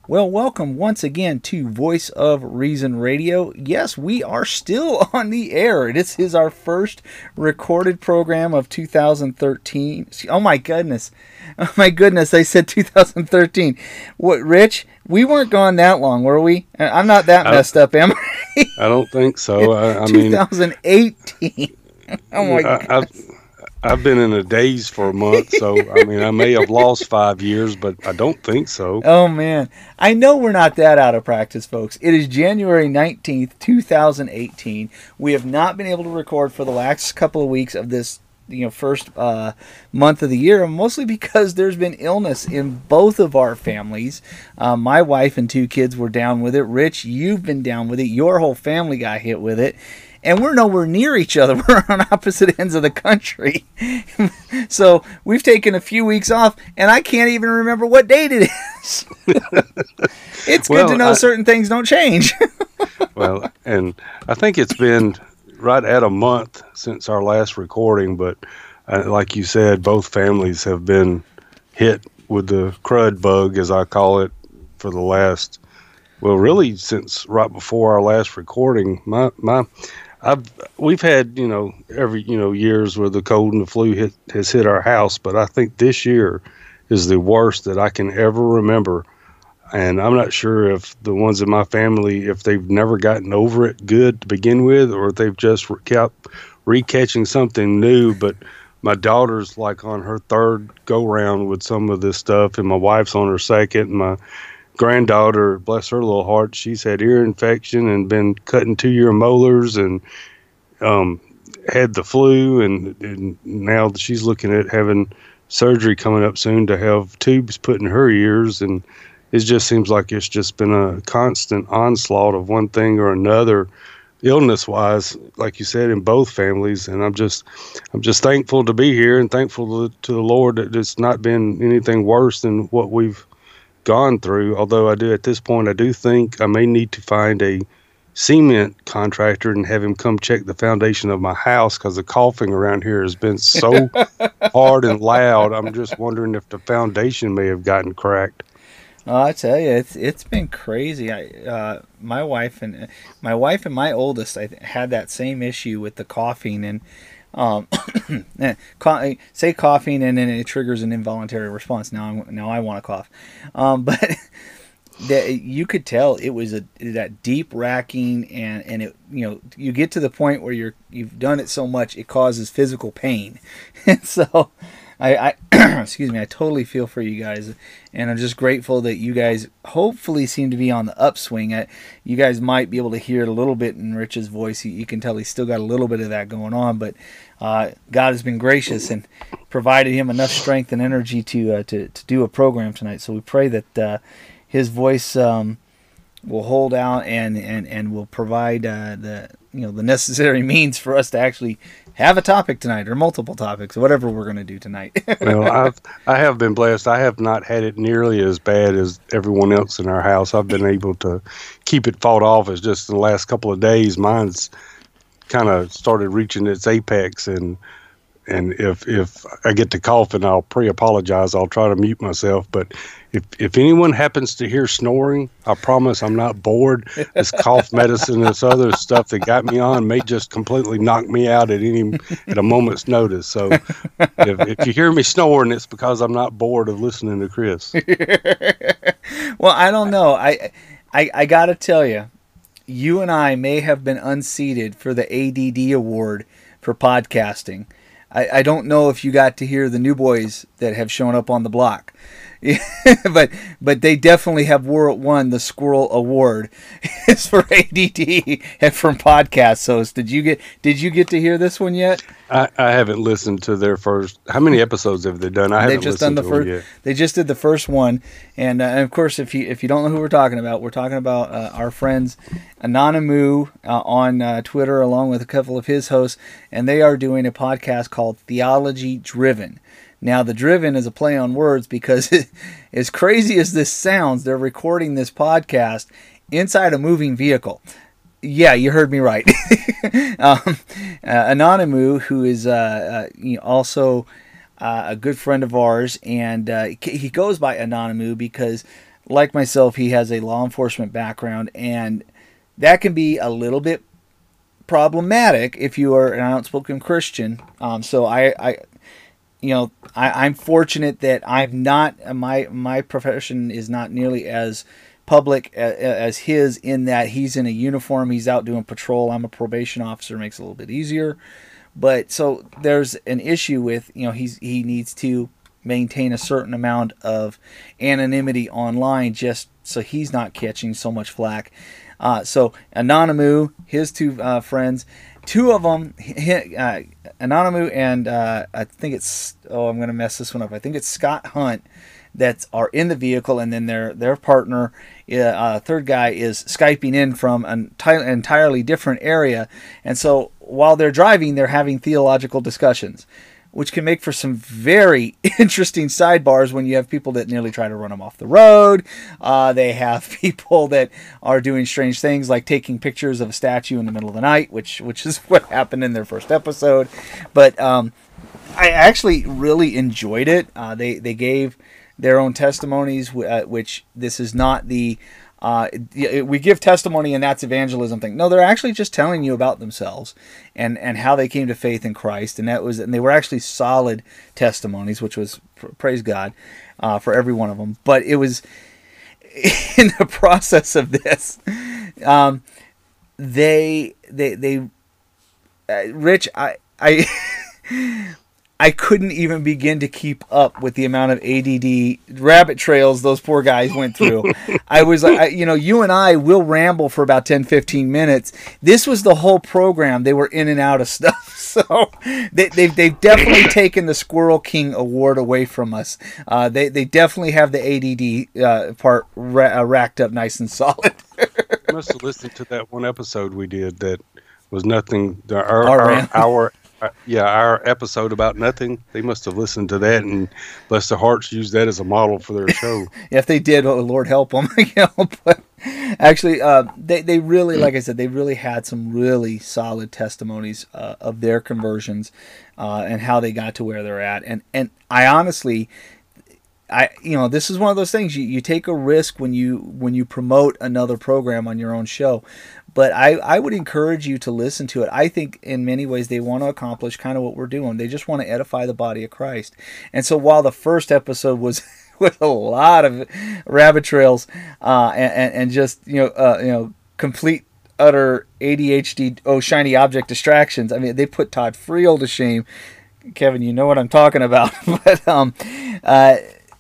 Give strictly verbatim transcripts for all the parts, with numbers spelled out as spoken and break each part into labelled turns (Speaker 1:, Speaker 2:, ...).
Speaker 1: Well, welcome once again to Voice of Reason Radio. Yes, we are still on the air. This is our first recorded program of two thousand thirteen. Oh my goodness. Oh my goodness, I said two thousand thirteen. What, Rich? We weren't gone that long, were we? I'm not that
Speaker 2: I,
Speaker 1: messed up, am I?
Speaker 2: I don't think so. I, I mean,
Speaker 1: twenty eighteen. Oh my
Speaker 2: I,
Speaker 1: god.
Speaker 2: I've, I've been in a daze for a month, so I mean, I may have lost five years, but I don't think so.
Speaker 1: Oh man, I know we're not that out of practice, folks. It is January nineteenth, two thousand eighteen. We have not been able to record for the last couple of weeks of this, you know, first uh, month of the year, mostly because there's been illness in both of our families. Uh, my wife and two kids were down with it. Rich, you've been down with it. Your whole family got hit with it. And we're nowhere near each other. We're on opposite ends of the country. So we've taken a few weeks off, and I can't even remember what date it is. It's
Speaker 2: Well,
Speaker 1: good to know
Speaker 2: I-
Speaker 1: certain things don't change.
Speaker 2: Well, and I think it's been right at a month since our last recording, but uh, like you said, both families have been hit with the crud bug, as I call it, for the last, well, really since right before our last recording. My, my, I've, we've had, you know, every, you know, years where the cold and the flu hit, has hit our house, but I think this year is the worst that I can ever remember. And I'm not sure if the ones in my family, if they've never gotten over it good to begin with, or if they've just re- kept recatching something new. But my daughter's like on her third go round with some of this stuff, and my wife's on her second. And my granddaughter, bless her little heart, she's had ear infection and been cutting two year molars and um, had the flu. And, and now she's looking at having surgery coming up soon to have tubes put in her ears. And it just seems like it's just been a constant onslaught of one thing or another, illness-wise, like you said, in both families. And I'm just, I'm just thankful to be here and thankful to, to the Lord that it's not been anything worse than what we've gone through. Although I do, at this point, I do think I may need to find a cement contractor and have him come check the foundation of my house, because the coughing around here has been so hard and loud. I'm just wondering if the foundation may have gotten cracked.
Speaker 1: Oh, I tell you, it's it's been crazy. I uh, my wife and my wife and my oldest, I had that same issue with the coughing, and um, say coughing, and then it triggers an involuntary response. Now I'm, now I want to cough, um, but that you could tell it was a that deep racking, and and it, you know, you get to the point where you're you've done it so much it causes physical pain, and so. I, I excuse me, I totally feel for you guys, and I'm just grateful that you guys hopefully seem to be on the upswing. I, you guys might be able to hear it a little bit in Rich's voice. You, you can tell he's still got a little bit of that going on, but uh, God has been gracious and provided him enough strength and energy to uh, to, to do a program tonight. So we pray that uh, his voice um, will hold out and, and, and will provide uh, the you know the necessary means for us to actually have a topic tonight, or multiple topics, whatever we're going to do tonight.
Speaker 2: Well, I've I have been blessed. I have not had it nearly as bad as everyone else in our house. I've been able to keep it fought off. It's just in the last couple of days, mine's kind of started reaching its apex, and and if if I get to coughing, I'll pre-apologize. I'll try to mute myself. But if if anyone happens to hear snoring, I promise I'm not bored. This cough medicine and this other stuff that got me on may just completely knock me out at any at a moment's notice. So if, if you hear me snoring, it's because I'm not bored of listening to Chris.
Speaker 1: Well, I don't know. I I, I got to tell you, you and I may have been unseated for the A D D award for podcasting. I, I don't know if you got to hear the new boys that have shown up on the block. but but they definitely have won the Squirrel Award. It's for A D D and from podcast hosts. Did you get Did you get to hear this one yet?
Speaker 2: I, I haven't listened to their first. How many episodes have they done? I
Speaker 1: They've
Speaker 2: haven't
Speaker 1: just done
Speaker 2: listened
Speaker 1: the
Speaker 2: to
Speaker 1: first.
Speaker 2: them yet.
Speaker 1: They just did the first one, and, uh, and of course, if you if you don't know who we're talking about, we're talking about uh, our friends Anonymoo uh, on uh, Twitter, along with a couple of his hosts, and they are doing a podcast called Theology Driven. Now, the driven is a play on words because, as crazy as this sounds, they're recording this podcast inside a moving vehicle. Yeah, you heard me right. um, uh, Anonymoo, who is uh, uh, you know, also uh, a good friend of ours, and uh, he goes by Anonymoo because like myself, he has a law enforcement background, and that can be a little bit problematic if you are an outspoken Christian. Um, so I, I, you know, I, I'm fortunate that I'm not my my profession is not nearly as public as, as his, in that he's in a uniform, he's out doing patrol. I'm a probation officer, makes it a little bit easier. But so there's an issue with, you know, he's he needs to maintain a certain amount of anonymity online just so he's not catching so much flack. Uh, so Anonymous, his two uh, friends, two of them, uh, Anonymous and uh, I think it's, oh, I'm going to mess this one up. I think it's Scott Hunt that are in the vehicle, and then their their partner, uh, third guy, is Skyping in from an enti- entirely different area. And so while they're driving, they're having theological discussions, which can make for some very interesting sidebars when you have people that nearly try to run them off the road. Uh, they have people that are doing strange things like taking pictures of a statue in the middle of the night, which which is what happened in their first episode. But um, I actually really enjoyed it. Uh, they, they gave their own testimonies, uh, which this is not the... Uh, we give testimony and that's evangelism thing. No, they're actually just telling you about themselves and, and how they came to faith in Christ. And that was, and they were actually solid testimonies, which was, praise God, uh, for every one of them. But it was in the process of this, um, they, they, they, uh, Rich, I, I, I couldn't even begin to keep up with the amount of A D D rabbit trails those poor guys went through. I was like, I, you know, you and I will ramble for about ten, fifteen minutes. This was the whole program. They were in and out of stuff. So they, they've, they've definitely taken the Squirrel King award away from us. Uh, they, they definitely have the A D D uh, part ra- uh, racked up nice and solid.
Speaker 2: I must have listened to that one episode we did that was nothing. Our,
Speaker 1: Our
Speaker 2: our,
Speaker 1: ram-
Speaker 2: our Uh, yeah, our episode about nothing. They must have listened to that and bless their hearts, used that as a model for their show.
Speaker 1: Yeah, if they did, oh, Lord help them. You know, but actually, uh, they they really, like I said, they really had some really solid testimonies uh, of their conversions uh, and how they got to where they're at. And and I honestly, I you know, this is one of those things you, you take a risk when you when you promote another program on your own show. But I, I would encourage you to listen to it. I think in many ways they want to accomplish kind of what we're doing. They just want to edify the body of Christ. And so while the first episode was with a lot of rabbit trails uh, and, and just you know uh, you know complete utter A D H D oh shiny object distractions. I mean, they put Todd Friel to shame. Kevin, you know what I'm talking about. But um, uh,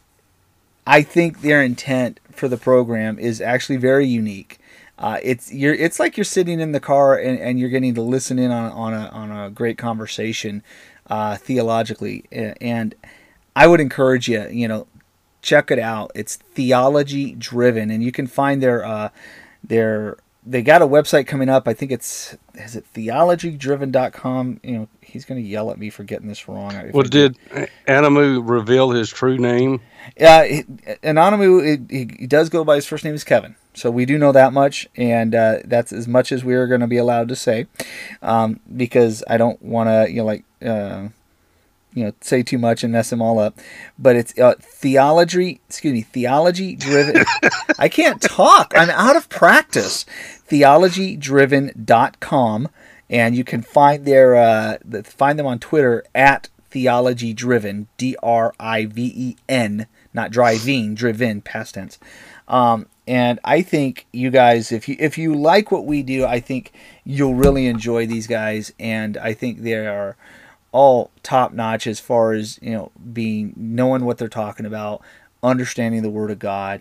Speaker 1: I think their intent for the program is actually very unique. Uh, it's you're it's like you're sitting in the car and, and you're getting to listen in on on a on a great conversation uh, theologically, and I would encourage you, you know, check it out. It's theology driven, and you can find their uh, their they got a website coming up. I think it's is it theology driven dot com. You know, he's going to yell at me for getting this wrong.
Speaker 2: Well, did Anonymous reveal his true name?
Speaker 1: Yeah, uh, Anonymous, he, he does go by his first name is Kevin. So we do know that much, and uh, that's as much as we're going to be allowed to say, um, because I don't want to, you know, like, uh, you know, say too much and mess them all up. But it's uh, theology, excuse me, theology driven. I can't talk. I'm out of practice. theology driven dot com, and you can find their uh, find them on Twitter at theology driven, D R I V E N, not driving, driven, past tense. Um, and I think you guys, if you if you like what we do, I think you'll really enjoy these guys, and I think they are all top notch as far as, you know, being knowing what they're talking about, understanding the Word of God,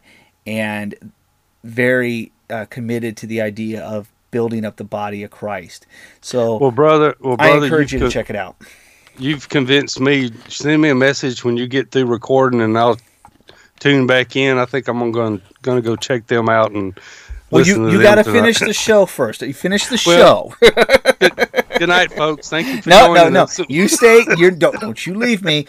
Speaker 1: and very uh, committed to the idea of building up the body of Christ. So,
Speaker 2: well, brother, well, brother,
Speaker 1: I encourage you to
Speaker 2: co-
Speaker 1: check it out.
Speaker 2: You've convinced me. Send me a message when you get through recording, and I'll tune back in. I think I'm going to go check them out and
Speaker 1: well,
Speaker 2: listen
Speaker 1: you,
Speaker 2: to
Speaker 1: you
Speaker 2: them
Speaker 1: got to
Speaker 2: tonight.
Speaker 1: finish the show first. You finish the
Speaker 2: Well,
Speaker 1: show.
Speaker 2: good, good night, folks. Thank you for
Speaker 1: no,
Speaker 2: joining
Speaker 1: no,
Speaker 2: us.
Speaker 1: no. You stay. You don't. Don't you leave me.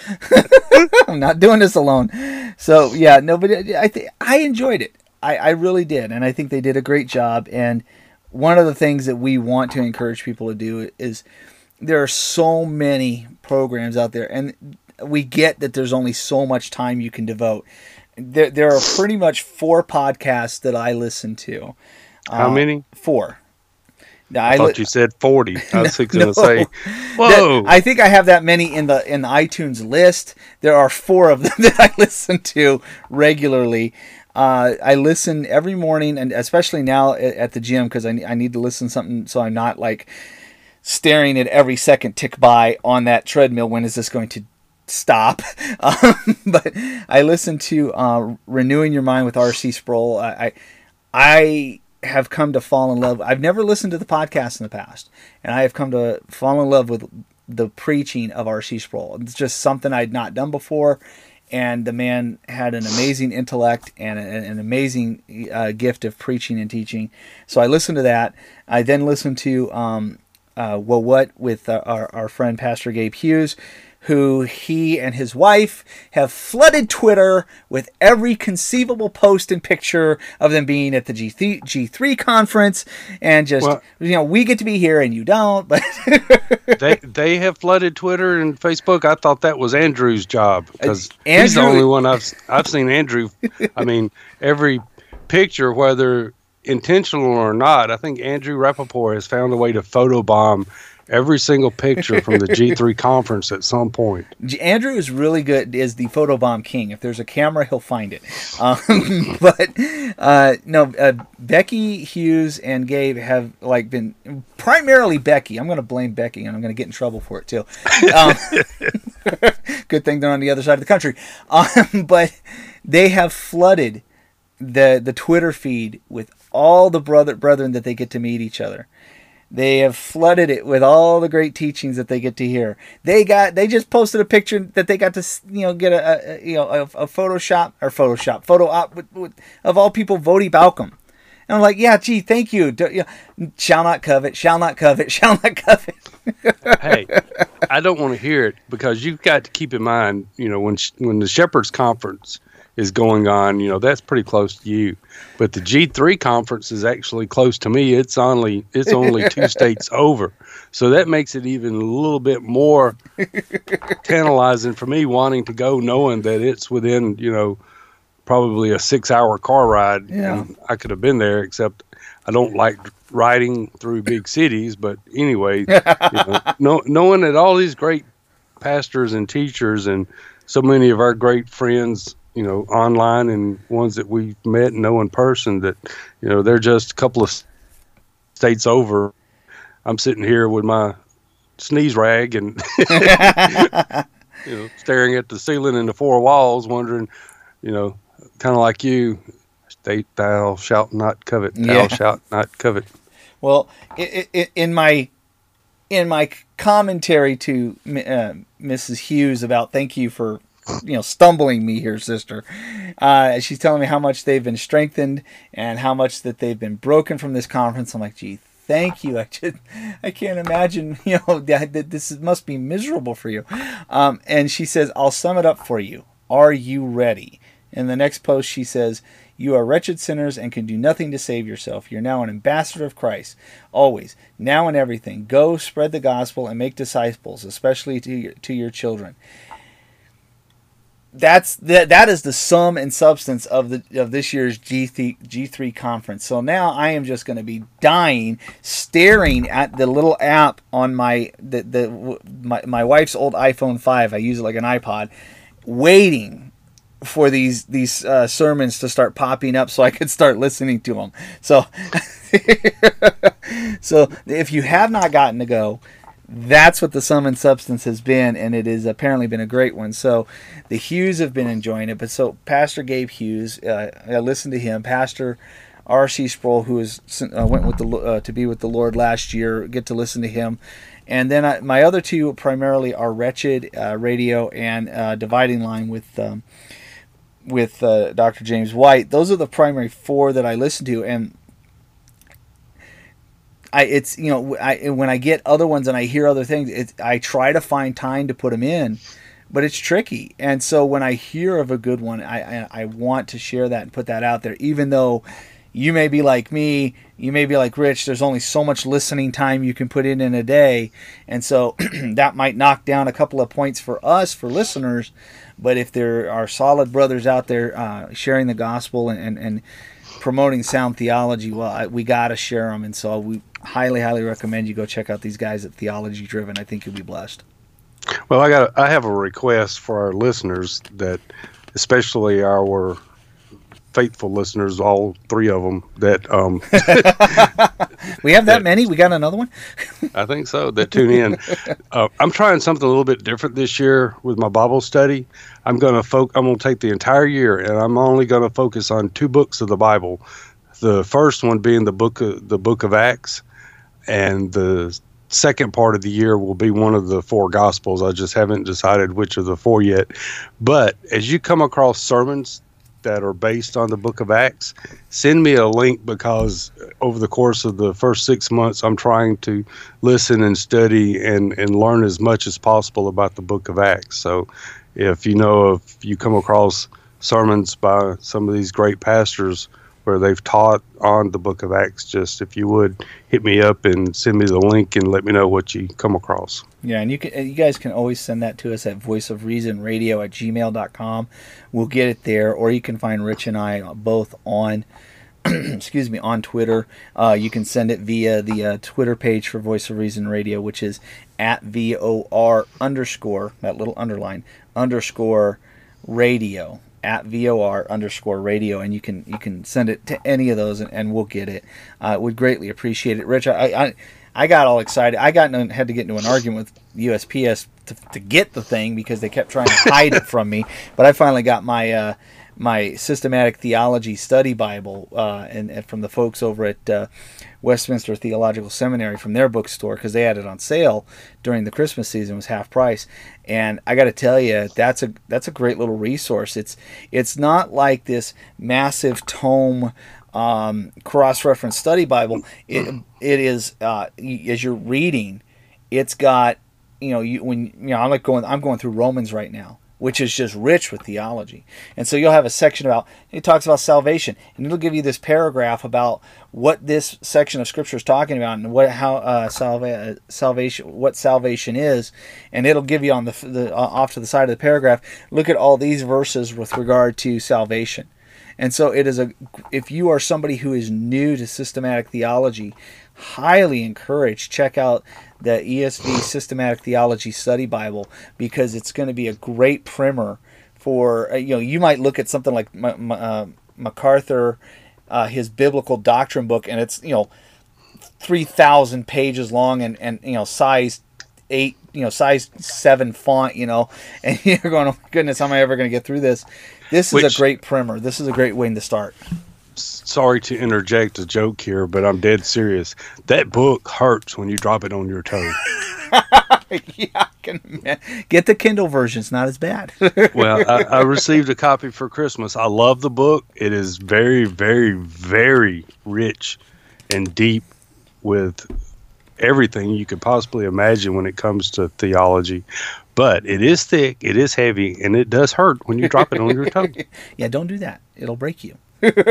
Speaker 1: I'm not doing this alone. So yeah, nobody. I think I enjoyed it. I, I really did, and I think they did a great job. And one of the things that we want to encourage people to do is there are so many programs out there, and we get that there's only so much time you can devote. there there are pretty much four podcasts that I listen to.
Speaker 2: How
Speaker 1: Uh,
Speaker 2: many?
Speaker 1: Four. Now,
Speaker 2: I,
Speaker 1: I
Speaker 2: thought
Speaker 1: li-
Speaker 2: you said forty. I was fixing
Speaker 1: no.
Speaker 2: to say,
Speaker 1: That-
Speaker 2: whoa.
Speaker 1: I think I have that many in the in the iTunes list. There are four of them that I listen to regularly. Uh, I listen every morning, and especially now at, at the gym, because I, I need to listen to something so I'm not like staring at every second tick by on that treadmill. When is this going to stop? Um, but I listen to uh, Renewing Your Mind with R C Sproul. I, I I have come to fall in love. I've never listened to the podcast in the past, and I have come to fall in love with the preaching of R C Sproul. It's just something I'd not done before, and the man had an amazing intellect and a, an amazing uh, gift of preaching and teaching. So I listened to that. I then listened to um, uh, Well What with uh, our, our friend Pastor Gabe Hughes, who he and his wife have flooded Twitter with every conceivable post and picture of them being at the G three conference, and just, well, you know, we get to be here and you don't. But
Speaker 2: they they have flooded Twitter and Facebook. I thought that was Andrew's job, because
Speaker 1: Andrew,
Speaker 2: he's the only one I've I've seen Andrew. I mean, every picture, whether intentional or not, I think Andrew Rappaport has found a way to photobomb every single picture from the G three conference at some point.
Speaker 1: Andrew is really good, is the photobomb king. If there's a camera, he'll find it. Um, but uh, no, uh, Becky Hughes and Gabe have like been, primarily Becky. I'm going to blame Becky, and I'm going to get in trouble for it too. Um, good thing they're on the other side of the country. Um, but they have flooded the the Twitter feed with all the brother brethren that they get to meet each other. They have flooded it with all the great teachings that they get to hear. They got, they just posted a picture that they got to, you know, get a, a you know, a, a Photoshop or Photoshop photo op with, with, of all people, Vody Balcom. And I'm like, yeah, gee, thank you. Do, you know, shall not covet, shall not covet, shall not covet.
Speaker 2: Hey, I don't want to hear it, because you've got to keep in mind, you know, when when the Shepherds Conference is going on, you know, that's pretty close to you. But the G three conference is actually close to me. It's only it's only two states over. So that makes it even a little bit more tantalizing for me, wanting to go, knowing that it's within, you know, probably a six hour car ride.
Speaker 1: Yeah.
Speaker 2: And I could have been there, except I don't like riding through big cities. But anyway, you know, know, knowing that all these great pastors and teachers and so many of our great friends, you know, online and ones that we've met and know in person, that, you know, they're just a couple of states over. I'm sitting here with my sneeze rag and, you know, staring at the ceiling and the four walls, wondering, you know, kind of like you, state thou shalt not covet, thou
Speaker 1: Yeah.
Speaker 2: shalt not covet.
Speaker 1: Well, i i in my in my commentary to uh, Missus Hughes about thank you for, you know, stumbling me here, sister. Uh, she's telling me how much they've been strengthened and how much that they've been broken from this conference. I'm like, gee, thank you. I just, I can't imagine, you know, that, that this must be miserable for you. Um, and she says, I'll sum it up for you. Are you ready? In the next post, she says, you are wretched sinners and can do nothing to save yourself. You're now an ambassador of Christ. Always, now and everything. Go, spread the gospel, and make disciples, especially to your, to your children. That's that. That is the sum and substance of the of this year's G three conference. So now I am just going to be dying, staring at the little app on my the the my my wife's old iPhone five. I use it like an iPod, waiting for these these uh, sermons to start popping up so I could start listening to them. So, so if you have not gotten to go, that's what the sum and substance has been, and it has apparently been a great one. So the Hughes have been enjoying it. But so Pastor Gabe Hughes, uh, I listened to him. Pastor R C Sproul, who is uh, went with the uh, to be with the Lord last year, get to listen to him. And then I, my other two primarily are Wretched uh, Radio and uh, Dividing Line with um, with uh, Doctor James White. Those are the primary four that I listen to, and I it's you know I when I get other ones and I hear other things, it's, I try to find time to put them in, but it's tricky. And so when I hear of a good one, I, I I want to share that and put that out there, even though you may be like me, you may be like Rich, there's only so much listening time you can put in in a day, and so that might knock down a couple of points for us, for listeners. But if there are solid brothers out there uh, sharing the gospel and, and, and promoting sound theology, well, I, we got to share them. And so we highly, highly recommend you go check out these guys at Theology Driven. I think you'll be blessed.
Speaker 2: Well, I got I have a request for our listeners, that especially our faithful listeners, all three of them, that um,
Speaker 1: we have that,
Speaker 2: that
Speaker 1: many. We got another one.
Speaker 2: I think so. That tune in. Uh, I'm trying something a little bit different this year with my Bible study. I'm going to fo- I'm going to take the entire year, and I'm only going to focus on two books of the Bible. The first one being the book of, the book of Acts, and the second part of the year will be one of the four Gospels. I just haven't decided which of the four yet. But as you come across sermons that are based on the book of Acts, send me a link, because over the course of the first six months, I'm trying to listen and study and, and learn as much as possible about the book of Acts. So if you know, if you come across sermons by some of these great pastors where they've taught on the book of Acts, just if you would hit me up and send me the link and let me know what you come across.
Speaker 1: Yeah, and you can, you guys can always send that to us at voice of reason radio at gmail dot com. We'll get it there, or you can find Rich and I both on, excuse me, on Twitter. Uh, you can send it via the uh, Twitter page for Voice of Reason Radio, which is at V O R underscore, that little underline, underscore radio. At V O R underscore radio, and you can you can send it to any of those, and, and we'll get it. Uh, would greatly appreciate it, Rich. I, I I got all excited. I got in, had to get into an argument with U S P S to, to get the thing, because they kept trying to hide it from me. But I finally got my uh, my Systematic Theology Study Bible, uh, and, and from the folks over at uh, Westminster Theological Seminary, from their bookstore, because they had it on sale during the Christmas season. It was half price. And I got to tell you, that's a that's a great little resource. It's it's not like this massive tome um, cross-reference study Bible. It it is uh, as you're reading, it's got, you know, you when you know I'm like going I'm going through Romans right now, which is just rich with theology. And so you'll have a section about, it talks about salvation, and it'll give you this paragraph about what this section of Scripture is talking about, and what how uh, salva- salvation, what salvation is, and it'll give you on the, the uh, off to the side of the paragraph, look at all these verses with regard to salvation. And so it is a, if you are somebody who is new to systematic theology, highly encouraged, check out the E S V Systematic Theology Study Bible, because it's going to be a great primer for, you know, you might look at something like uh, MacArthur, uh, his biblical doctrine book, and it's, you know, three thousand pages long, and, and, you know, size eight, you know, size seven font, you know, and you're going, oh my goodness, how am I ever going to get through this? This is Which, a great primer. This is a great way to start.
Speaker 2: Sorry to interject a joke here, but I'm dead serious. That book hurts when you drop it on your toe.
Speaker 1: Yeah, I can get the Kindle version. It's not as bad.
Speaker 2: Well, I, I received a copy for Christmas. I love the book. It is very, very, very rich and deep with everything you could possibly imagine when it comes to theology. But it is thick, it is heavy, and it does hurt when you drop it on your toe.
Speaker 1: Yeah, don't do that. It'll break you.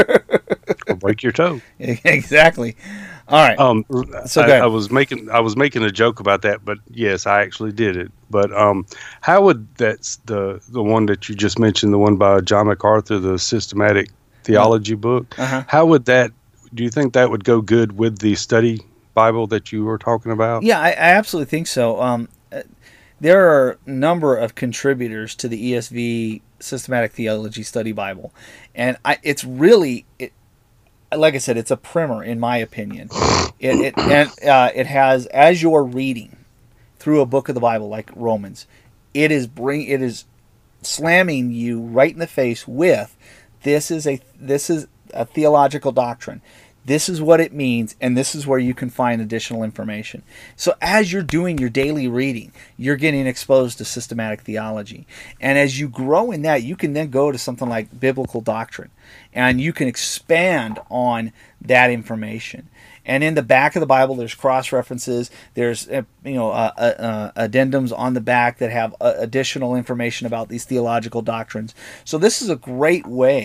Speaker 2: Or break your toe.
Speaker 1: Exactly. All right.
Speaker 2: Um, so I, I was making I was making a joke about that, but yes, I actually did it. But um, how would that's the the one that you just mentioned, the one by John MacArthur, the Systematic Theology book? Uh-huh. How would that? Do you think that would go good with the study Bible that you were talking about?
Speaker 1: Yeah, I, I absolutely think so. Um, there are a number of contributors to the E S V Systematic Theology Study Bible, and I, it's really, it, like I said, it's a primer in my opinion. It it and uh, it has, as you're reading through a book of the Bible like Romans, it is bring it is slamming you right in the face with this is a this is a theological doctrine. This is what it means, and this is where you can find additional information. So as you're doing your daily reading, you're getting exposed to systematic theology. And as you grow in that, you can then go to something like biblical doctrine, and you can expand on that information. And in the back of the Bible, there's cross-references. There's uh, you know uh, uh, addendums on the back that have uh, additional information about these theological doctrines. So this is a great way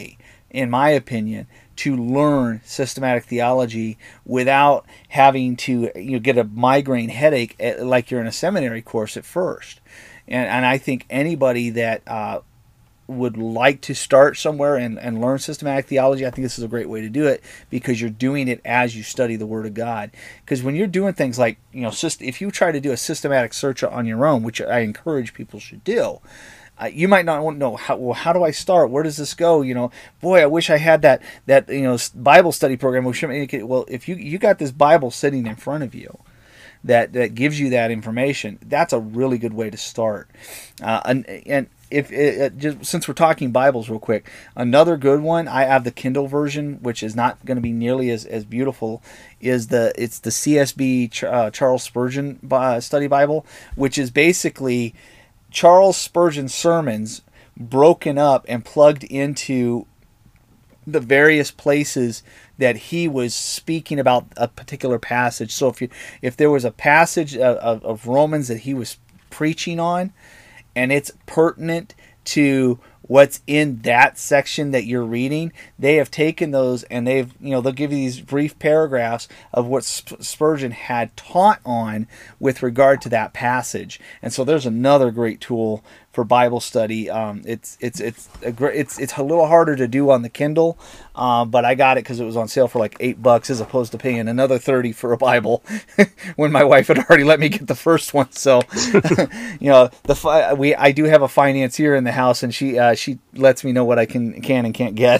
Speaker 1: in my opinion, to learn systematic theology without having to, you know, get a migraine headache at, like you're in a seminary course at first. And, and I think anybody that uh, would like to start somewhere and, and learn systematic theology, I think this is a great way to do it, because you're doing it as you study the Word of God. Because when you're doing things like, you know, if you try to do a systematic search on your own, which I encourage people should do, Uh, you might not want to know how. Well, how do I start? Where does this go? You know, boy, I wish I had that that you know Bible study program. Well, if you you got this Bible sitting in front of you, that that gives you that information, that's a really good way to start. Uh, and and if it, just since we're talking Bibles, real quick, another good one. I have the Kindle version, which is not going to be nearly as, as beautiful. Is the it's the C S B uh, Charles Spurgeon uh, Study Bible, which is basically Charles Spurgeon's sermons broken up and plugged into the various places that he was speaking about a particular passage. So if you, if there was a passage of, of, of Romans that he was preaching on, and it's pertinent to what's in that section that you're reading, they have taken those and they've, you know, they'll give you these brief paragraphs of what Spurgeon had taught on with regard to that passage. And so there's another great tool for Bible study. Um, it's it's it's a great, it's it's a little harder to do on the Kindle, um, but I got it because it was on sale for like eight bucks as opposed to paying another thirty for a Bible when my wife had already let me get the first one. So you know, the we I do have a financier in the house, and she uh, she lets me know what I can can and can't get.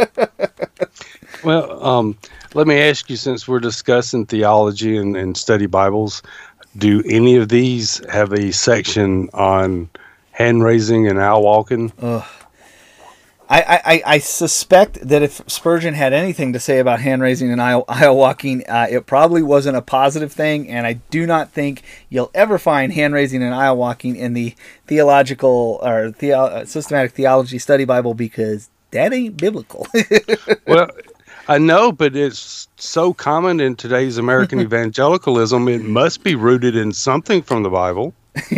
Speaker 2: Well, um, let me ask you, since we're discussing theology and, and study Bibles, do any of these have a section on hand raising and owl walking?
Speaker 1: Ugh. I, I, I suspect that if Spurgeon had anything to say about hand raising and aisle, aisle walking, uh, it probably wasn't a positive thing, and I do not think you'll ever find hand raising and aisle walking in the theological or theo, systematic theology study Bible, because that ain't biblical.
Speaker 2: Well, I know, but it's so common in today's American evangelicalism, it must be rooted in something from the Bible.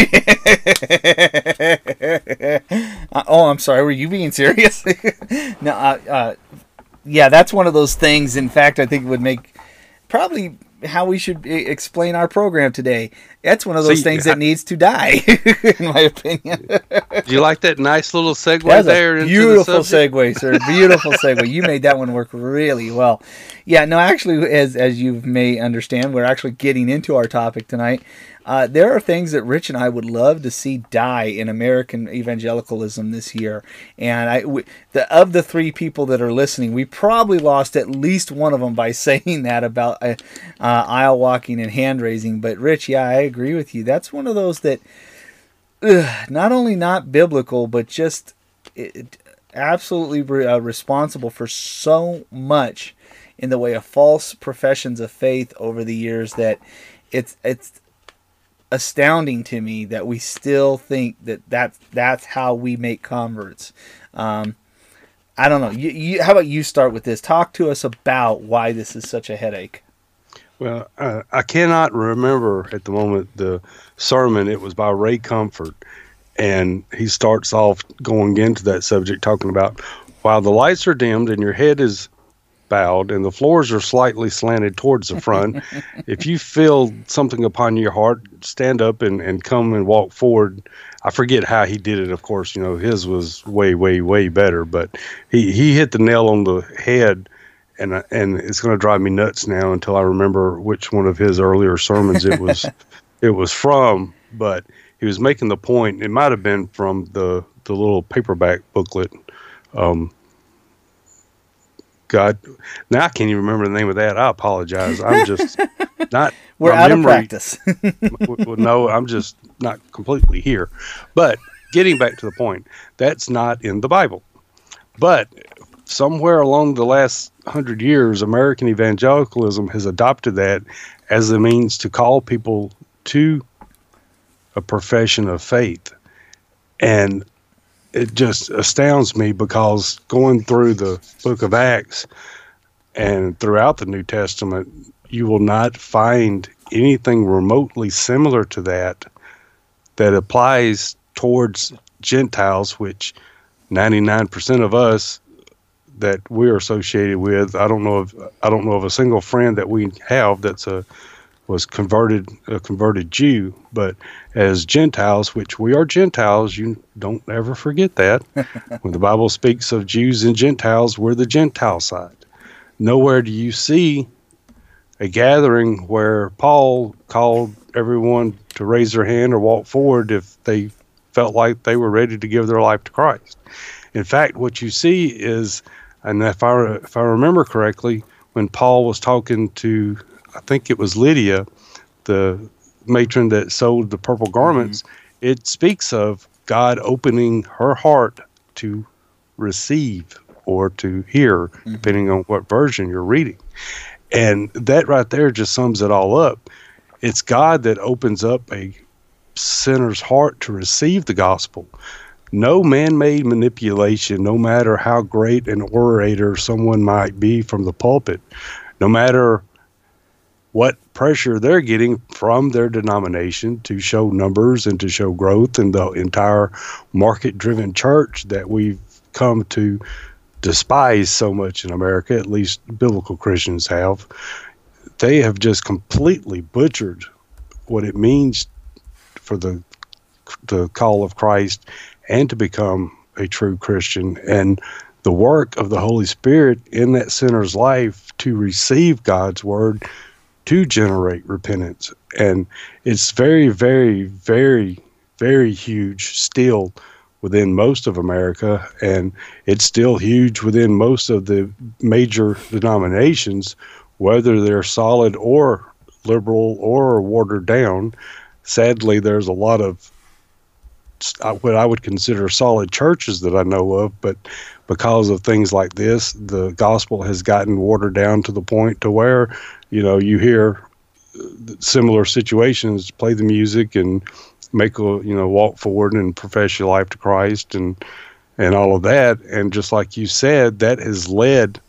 Speaker 1: uh, oh, I'm sorry. Were you being serious? no, uh, uh, yeah, that's one of those things. In fact, I think it would make probably how we should explain our program today. That's one of those See, things I, that needs to die, in my opinion.
Speaker 2: Do you like that nice little segue
Speaker 1: That's
Speaker 2: there?
Speaker 1: A beautiful into the segue, sir. Beautiful segue. You made that one work really well. Yeah, no, actually, as as you may understand, we're actually getting into our topic tonight. Uh, there are things that Rich and I would love to see die in American evangelicalism this year. And I, we, the, of the three people that are listening, we probably lost at least one of them by saying that about uh, uh, aisle walking and hand raising. But Rich, yeah, I agree with you. That's one of those that ugh, not only not biblical, but just it, absolutely re- uh, responsible for so much in the way of false professions of faith over the years that it's it's astounding to me that we still think that that's, that's how we make converts. Um, I don't know. You, you, how about you start with this? Talk to us about why this is such a headache.
Speaker 2: Well, uh, I cannot remember at the moment the sermon. It was by Ray Comfort, and he starts off going into that subject talking about, while the lights are dimmed and your head is bowed and the floors are slightly slanted towards the front, if you feel something upon your heart, stand up and, and come and walk forward. I forget how he did it. Of course, you know, his was way, way, way better, but he, he hit the nail on the head, and and it's going to drive me nuts now until I remember which one of his earlier sermons it was it was from, but he was making the point. It might have been from the, the little paperback booklet, um, God, now I can't even remember the name of that. I apologize. I'm just not.
Speaker 1: We're out memory, of practice.
Speaker 2: well, no, I'm just not completely here. But getting back to the point, that's not in the Bible. But somewhere along the last hundred years, American evangelicalism has adopted that as a means to call people to a profession of faith. And it just astounds me, because going through the book of Acts and throughout the New Testament, you will not find anything remotely similar to that that applies towards Gentiles, which ninety-nine percent of us that we're associated with. I don't know of I don't know of a single friend that we have that's a was converted a converted Jew, but as Gentiles, which we are Gentiles, you don't ever forget that. When the Bible speaks of Jews and Gentiles, we're the Gentile side. Nowhere do you see a gathering where Paul called everyone to raise their hand or walk forward if they felt like they were ready to give their life to Christ. In fact, what you see is, and if I if I remember correctly, when Paul was talking to, I think it was Lydia, the matron that sold the purple garments, mm-hmm. it speaks of God opening her heart to receive or to hear, mm-hmm. depending on what version you're reading. And that right there just sums it all up. It's God that opens up a sinner's heart to receive the gospel. No man-made manipulation, no matter how great an orator someone might be from the pulpit, no matter what pressure they're getting from their denomination to show numbers and to show growth in the entire market-driven church that we've come to despise so much in America, at least biblical Christians have. They have just completely butchered what it means for the the call of Christ and to become a true Christian, and the work of the Holy Spirit in that sinner's life to receive God's word to generate repentance. And it's very, very, very, very huge still within most of America, and it's still huge within most of the major denominations, whether they're solid or liberal or watered down. Sadly, there's a lot of what I would consider solid churches that I know of, but because of things like this, the gospel has gotten watered down to the point to where, you know, you hear similar situations, play the music and make a, you know, walk forward and profess your life to Christ and, and all of that. And just like you said, that has led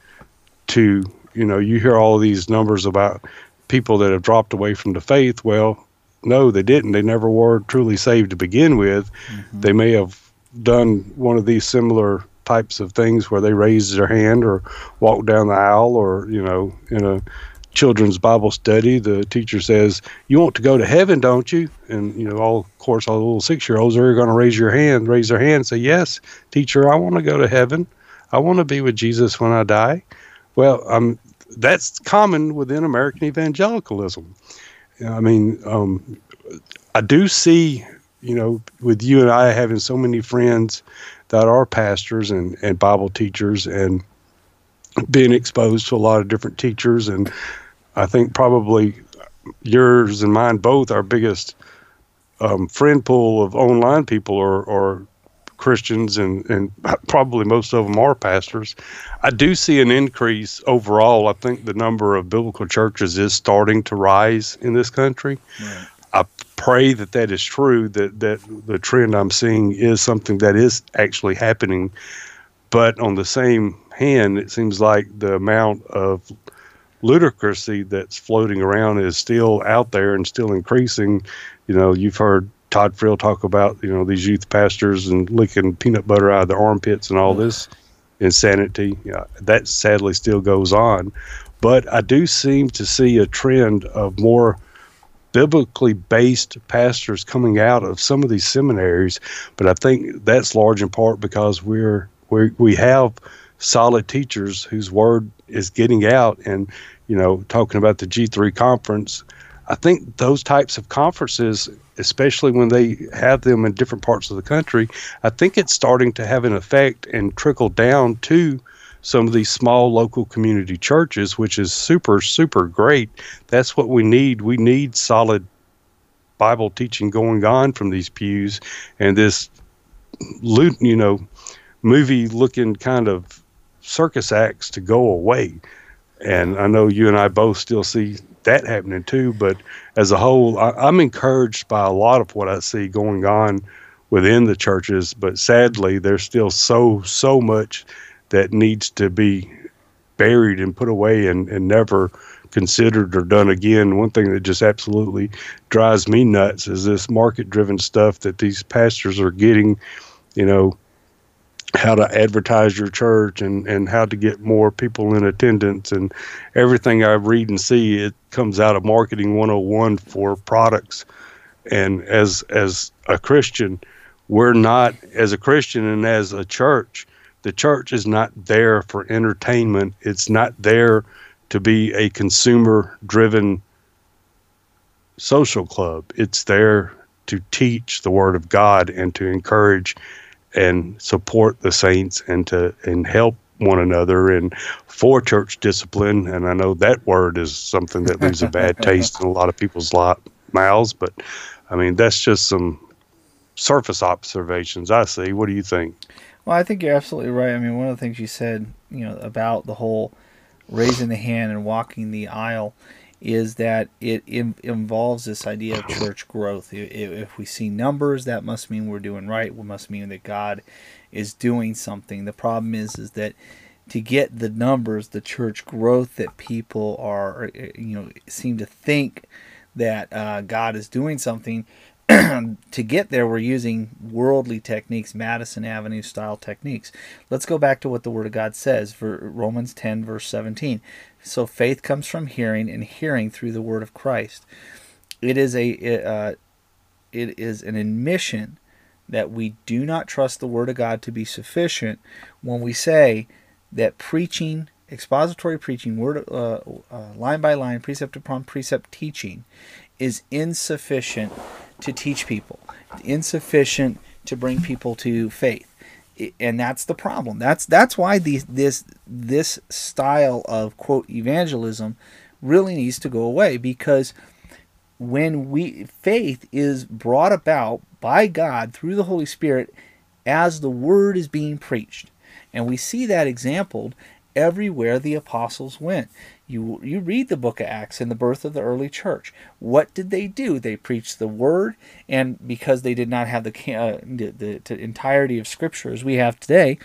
Speaker 2: to, you know, you hear all of these numbers about people that have dropped away from the faith. Well, no, they didn't. They never were truly saved to begin with. Mm-hmm. They may have done one of these similar types of things where they raised their hand or walked down the aisle, or, you know, in a children's Bible study, the teacher says, "You want to go to heaven, don't you?" And, you know, all, of course, all the little six-year-olds are going to raise your hand, raise their hand and say, "Yes, teacher, I want to go to heaven. I want to be with Jesus when I die." Well, um, that's common within American evangelicalism. I mean, um, I do see, you know, with you and I having so many friends that are pastors and, and Bible teachers and being exposed to a lot of different teachers. And I think probably yours and mine both, our biggest um, friend pool of online people are, are Christians, and, and probably most of them are pastors. I do see an increase overall. I think the number of biblical churches is starting to rise in this country. Right. I pray that that is true, that, that the trend I'm seeing is something that is actually happening. But on the same hand, it seems like the amount of ludicrousy that's floating around is still out there and still increasing. You know, you've heard Todd Friel talk about, you know, these youth pastors and licking peanut butter out of their armpits and all this insanity. You know, that sadly still goes on. But I do seem to see a trend of more biblically based pastors coming out of some of these seminaries. But I think that's large in part because we're, we're we have solid teachers whose word is getting out. And, you know, talking about the G three conference, I think those types of conferences, especially when they have them in different parts of the country, I think it's starting to have an effect and trickle down to some of these small local community churches, which is super, super great. That's what we need. We need solid Bible teaching going on from these pews, and this, you know, movie-looking kind of circus acts to go away. And I know you and I both still see that happening too, but as a whole, I, I'm encouraged by a lot of what I see going on within the churches, but sadly, there's still so, so much that needs to be buried and put away and, and never considered or done again. One thing that just absolutely drives me nuts is this market-driven stuff that these pastors are getting, you know, how to advertise your church and, and how to get more people in attendance, and everything I read and see, it comes out of Marketing one oh one for products. And as as a Christian, we're not, as a Christian and as a church, the church is not there for entertainment. It's not there to be a consumer driven social club. It's there to teach the word of God and to encourage and support the saints and to and help one another and for church discipline. And I know that word is something that leaves a bad taste in a lot of people's lot, mouths, but I mean, that's just some surface observations I see. What do you think?
Speaker 1: Well, I think you're absolutely right. I mean, one of the things you said, you know, about the whole raising the hand and walking the aisle is that it Im- involves this idea of church growth. If, if we see numbers, that must mean we're doing right. It must mean that God is doing something. The problem is, is that to get the numbers, the church growth that people are, you know, seem to think that uh, God is doing something, to get there, we're using worldly techniques, Madison Avenue style techniques. Let's go back to what the Word of God says for Romans ten, verse seventeen. So faith comes from hearing, and hearing through the Word of Christ. It is a uh, it is an admission that we do not trust the Word of God to be sufficient when we say that preaching, expository preaching, word uh, uh, line by line, precept upon precept teaching, is insufficient to teach people, insufficient to bring people to faith. And that's the problem. That's that's why these, this this style of, quote, evangelism really needs to go away, because when we faith is brought about by God through the Holy Spirit as the word is being preached. And we see that exampled everywhere the apostles went. You you read the book of Acts and the birth of the early church. What did they do? They preached the word, and because they did not have the uh, the, the, the entirety of Scripture as we have today,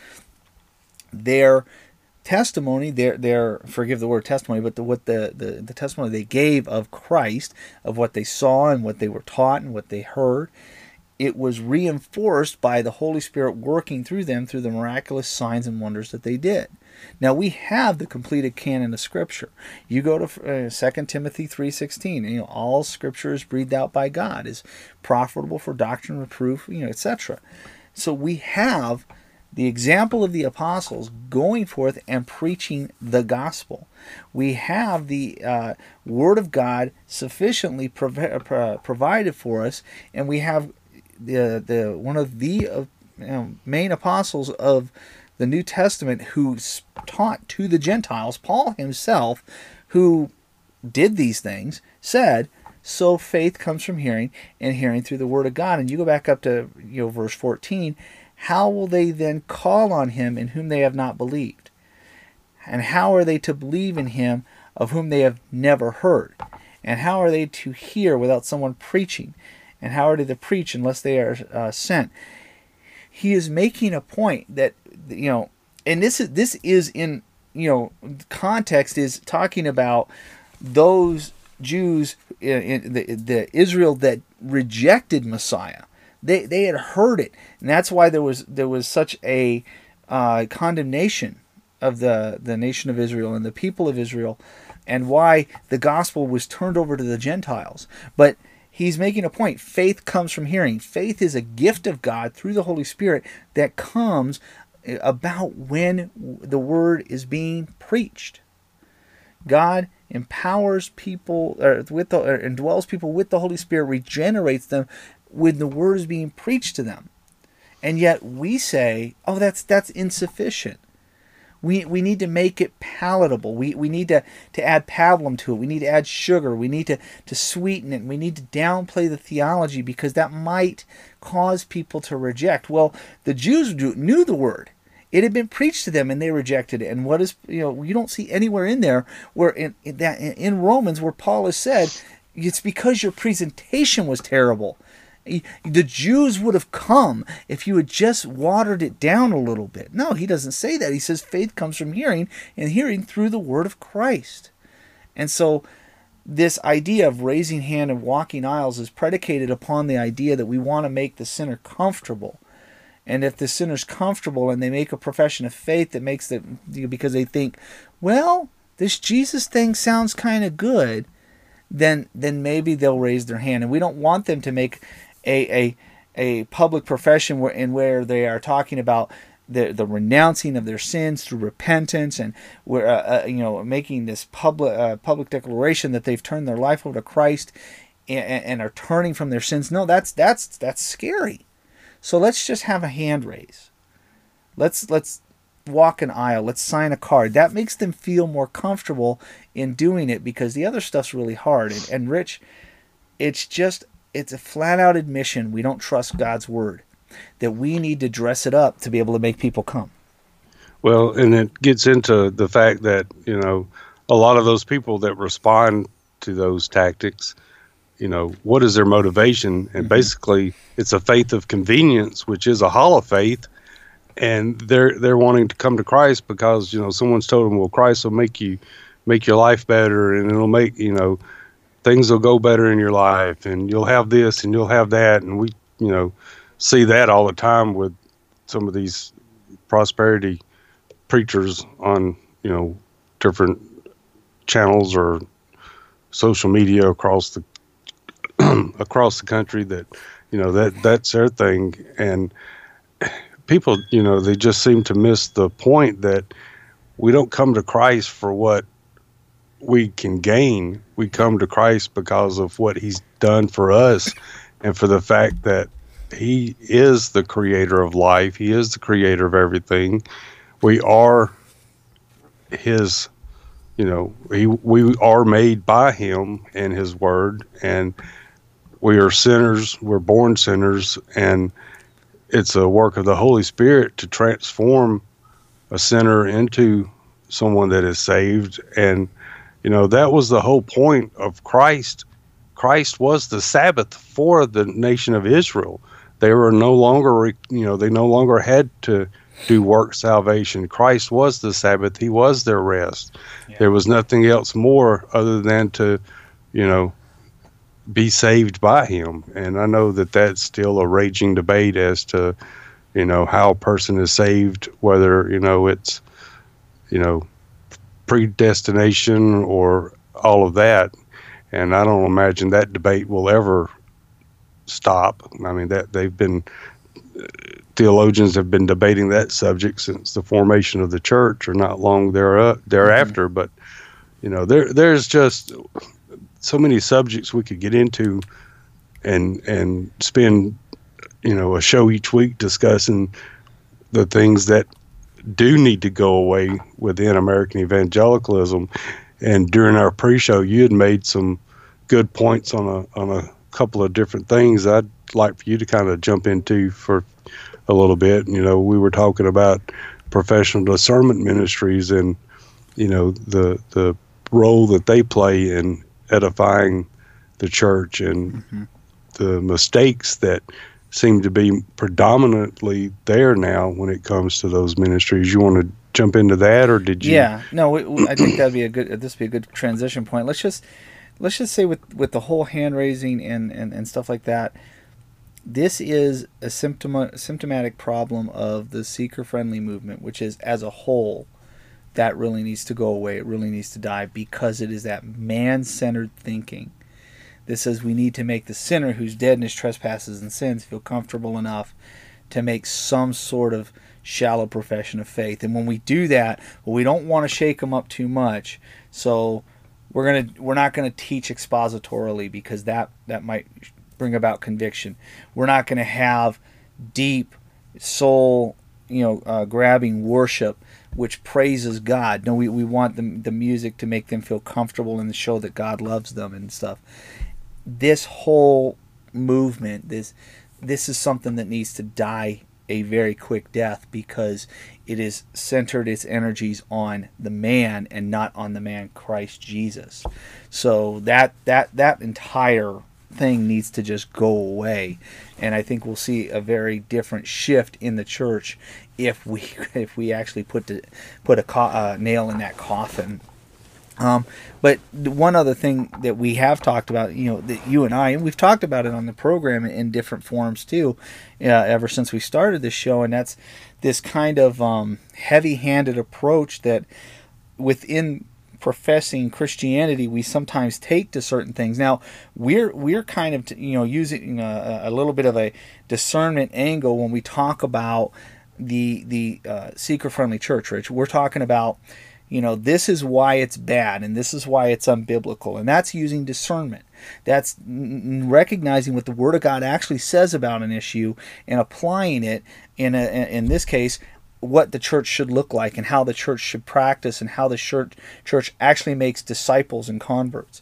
Speaker 1: their testimony, their their forgive the word testimony, but the, what the, the the testimony they gave of Christ, of what they saw and what they were taught and what they heard, it was reinforced by the Holy Spirit working through them through the miraculous signs and wonders that they did. Now we have the completed canon of Scripture. You go to uh, Second Timothy three sixteen, you know, all Scripture is breathed out by God, is profitable for doctrine, reproof, you know, et cetera. So we have the example of the apostles going forth and preaching the gospel. We have the uh, Word of God sufficiently prov- uh, provided for us, and we have the the one of the uh, you know, main apostles of the New Testament who taught to the Gentiles, Paul himself, who did these things, said, so faith comes from hearing, and hearing through the Word of God. And you go back up to you know verse fourteen, how will they then call on him in whom they have not believed? And how are they to believe in him of whom they have never heard? And how are they to hear without someone preaching? And how are they to preach unless they are uh, sent? He is making a point that, you know, and this is this is in, you know, context is talking about those Jews in, in the, the Israel that rejected Messiah. They they had heard it, and that's why there was there was such a uh, condemnation of the the nation of Israel and the people of Israel, and why the gospel was turned over to the Gentiles. But he's making a point. Faith comes from hearing. Faith is a gift of God through the Holy Spirit that comes about when the word is being preached. God empowers people or with the or indwells people with the Holy Spirit, regenerates them when the word is being preached to them. And yet we say, oh, that's that's insufficient. We we need to make it palatable. We we need to, to add pablum to it. We need to add sugar. We need to, to sweeten it. We need to downplay the theology because that might cause people to reject. Well, the Jews knew the word. It had been preached to them and they rejected it. And what is, you know, you don't see anywhere in there where in, in that in Romans where Paul has said, it's because your presentation was terrible. The Jews would have come if you had just watered it down a little bit. No, he doesn't say that. He says faith comes from hearing, and hearing through the word of Christ. And so this idea of raising hand and walking aisles is predicated upon the idea that we want to make the sinner comfortable. And if the sinner's comfortable and they make a profession of faith that makes them, because they think, well, this Jesus thing sounds kind of good, then then maybe they'll raise their hand. And we don't want them to make a a, a public profession where in where they are talking about the the renouncing of their sins through repentance, and we're uh, uh, you know making this public uh, public declaration that they've turned their life over to Christ and, and are turning from their sins. No, that's that's that's scary. So let's just have a hand raise. Let's let's walk an aisle. Let's sign a card. That makes them feel more comfortable in doing it, because the other stuff's really hard. And, and Rich, it's just it's a flat out admission we don't trust God's word, that we need to dress it up to be able to make people come.
Speaker 2: Well, and it gets into the fact that, you know, a lot of those people that respond to those tactics, you know, what is their motivation? And mm-hmm. basically it's a faith of convenience, which is a hollow faith. And they're, they're wanting to come to Christ because, you know, someone's told them, well, Christ will make you, make your life better, and it'll make, you know, things will go better in your life, and you'll have this and you'll have that. And we, you know, see that all the time with some of these prosperity preachers on, you know, different channels or social media across the across the country, that, you know, that that's their thing. And people, you know, they just seem to miss the point that we don't come to Christ for what we can gain. We come to Christ because of what he's done for us, and for the fact that he is the creator of life. He is the creator of everything. We are his, you know, he, we are made by him and his word, and we are sinners. We're born sinners, and it's a work of the Holy Spirit to transform a sinner into someone that is saved. And, you know, that was the whole point of Christ. Christ was the Sabbath for the nation of Israel. They were no longer, you know, they no longer had to do work salvation. Christ was the Sabbath. He was their rest. Yeah. There was nothing else more other than to, you know, be saved by him. And I know that that's still a raging debate as to, you know, how a person is saved, whether, you know, it's, you know, predestination or all of that. And I don't imagine that debate will ever stop. I mean, that they've been, theologians have been debating that subject since the formation of the church, or not long there, uh, thereafter. Mm-hmm. But, you know, there there's just so many subjects we could get into and and spend, you know, a show each week discussing the things that do need to go away within American evangelicalism. And during our pre-show, you had made some good points on a on a couple of different things I'd like for you to kind of jump into for a little bit. You know, we were talking about professional discernment ministries and, you know, the the role that they play in edifying the church, and mm-hmm. the mistakes that seem to be predominantly there now when it comes to those ministries. You want to jump into that, or did you?
Speaker 1: Yeah, no, we, we, I think that'd be a good. This would be a good transition point. Let's just let's just say with with the whole hand raising and, and, and stuff like that, this is a symptom symptomatic problem of the seeker friendly movement, which is as a whole. That really needs to go away. It really needs to die, because it is that man-centered thinking that says we need to make the sinner who's dead in his trespasses and sins feel comfortable enough to make some sort of shallow profession of faith. And when we do that, well, we don't want to shake them up too much. So we're gonna we're not gonna teach expositorily, because that that might bring about conviction. We're not gonna have deep soul, you know, uh, grabbing worship which praises God. No, we, we want the, the music to make them feel comfortable and to show that God loves them and stuff. This whole movement, this this is something that needs to die a very quick death, because it is centered its energies on the man and not on the man Christ Jesus. So that that that entire thing needs to just go away, and I think we'll see a very different shift in the church if we if we actually put the, put a co- uh, nail in that coffin Um, but one other thing that we have talked about, you know, that you and I, and we've talked about it on the program in different forms too, uh, ever since we started this show, and that's this kind of um, heavy-handed approach that within professing Christianity we sometimes take to certain things. Now we're we're kind of you know using a, a little bit of a discernment angle when we talk about the the uh, seeker-friendly church, Rich. We're talking about, you know, this is why it's bad and this is why it's unbiblical, and that's using discernment. That's recognizing what the Word of God actually says about an issue and applying it in a, in this case, what the church should look like and how the church should practice and how the church church actually makes disciples and converts.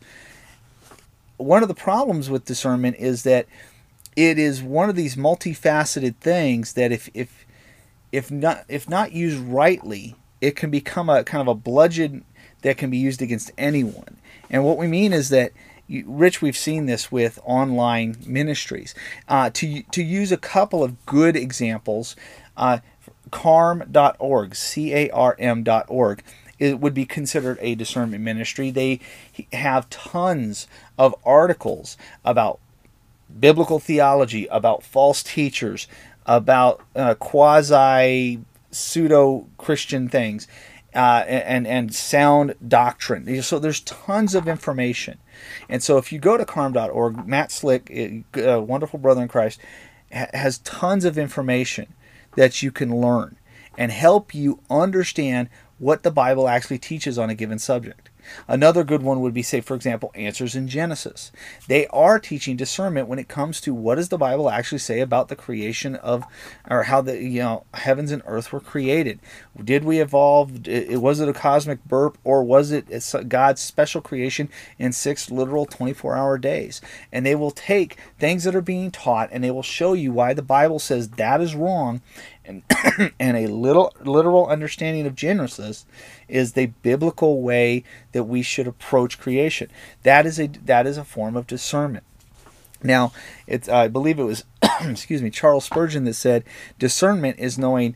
Speaker 1: One of the problems with discernment is that it is one of these multifaceted things that if if if not if not used rightly, it can become a kind of a bludgeon that can be used against anyone. And what we mean is that, you, Rich, we've seen this with online ministries. Uh, to to use a couple of good examples, uh, carm dot org, C A R M dot org, it would be considered a discernment ministry. They have tons of articles about biblical theology, about false teachers, about uh, quasi pseudo-Christian things, uh, and, and sound doctrine. So there's tons of information. And so if you go to carm dot org, Matt Slick, a wonderful brother in Christ, has tons of information that you can learn and help you understand what the Bible actually teaches on a given subject. Another good one would be, say, for example, Answers in Genesis. They are teaching discernment when it comes to what does the Bible actually say about the creation of, or how the you know heavens and earth were created. Did we evolve? Was it a cosmic burp, or was it God's special creation in six literal twenty-four hour days? And they will take things that are being taught and they will show you why the Bible says that is wrong. And, and a little literal understanding of Genesis is the biblical way that we should approach creation. That is a that is a form of discernment. Now, it's I believe it was excuse me Charles Spurgeon that said discernment is knowing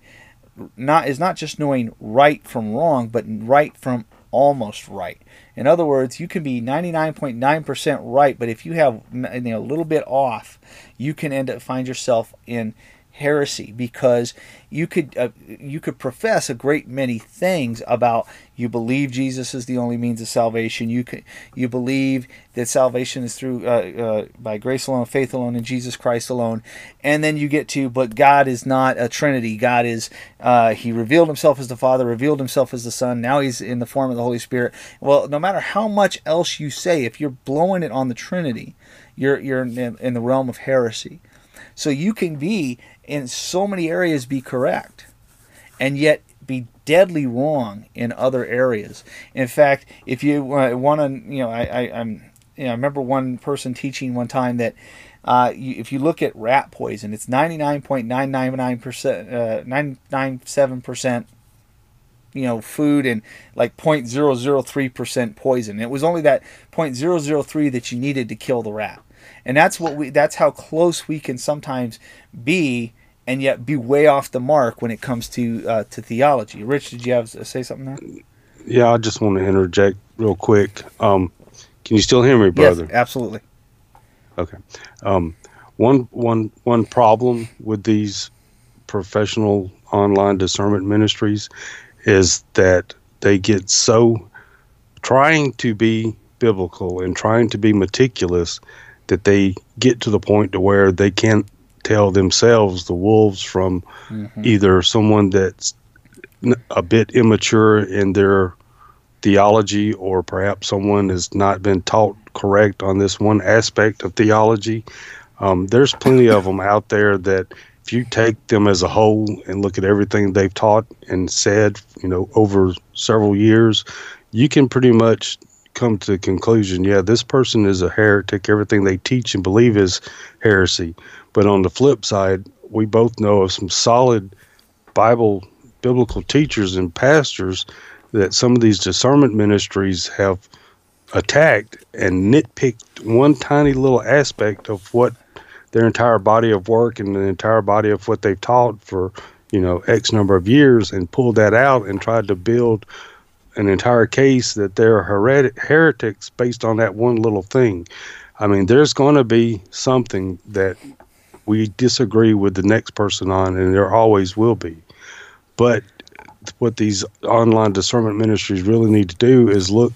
Speaker 1: not is not just knowing right from wrong, but right from almost right. In other words, you can be ninety-nine point nine percent right, but if you have you know, a little bit off, you can end up find yourself in heresy, because you could uh, you could profess a great many things about you believe Jesus is the only means of salvation. You could you believe that salvation is through uh, uh, by grace alone, faith alone, in Jesus Christ alone, and then you get to but God is not a Trinity. God is uh, He revealed Himself as the Father, revealed Himself as the Son. Now He's in the form of the Holy Spirit. Well, no matter how much else you say, if you're blowing it on the Trinity, you're you're in, in the realm of heresy. So you can be in so many areas be correct, and yet be deadly wrong in other areas. In fact, if you uh, want to, you know, I, I, I'm, you know, I remember one person teaching one time that uh, you, if you look at rat poison, it's ninety-nine point nine nine nine percent, uh, nine nine seven percent, you know, food and like zero point zero zero three percent poison. It was only that zero point zero zero three that you needed to kill the rat. And that's what we that's how close we can sometimes be, and yet be way off the mark when it comes to uh, to theology. Rich, did you have to say something there?
Speaker 2: Yeah, I just want to interject real quick. Um, can you still hear me, brother?
Speaker 1: Yes, absolutely.
Speaker 2: Okay. Um, one one one problem with these professional online discernment ministries is that they get so trying to be biblical and trying to be meticulous that they get to the point to where they can't tell themselves the wolves from mm-hmm. either someone that's a bit immature in their theology, or perhaps someone has not been taught correct on this one aspect of theology. Um, there's plenty of them out there that if you take them as a whole and look at everything they've taught and said, you know, over several years, you can pretty much come to the conclusion, yeah, this person is a heretic. Everything they teach and believe is heresy. But on the flip side, we both know of some solid Bible, biblical teachers and pastors that some of these discernment ministries have attacked and nitpicked one tiny little aspect of what their entire body of work and the entire body of what they've taught for, you know, X number of years, and pulled that out and tried to build an entire case that they're heretic- heretics based on that one little thing. I mean, there's going to be something that we disagree with the next person on, and there always will be. But what these online discernment ministries really need to do is look,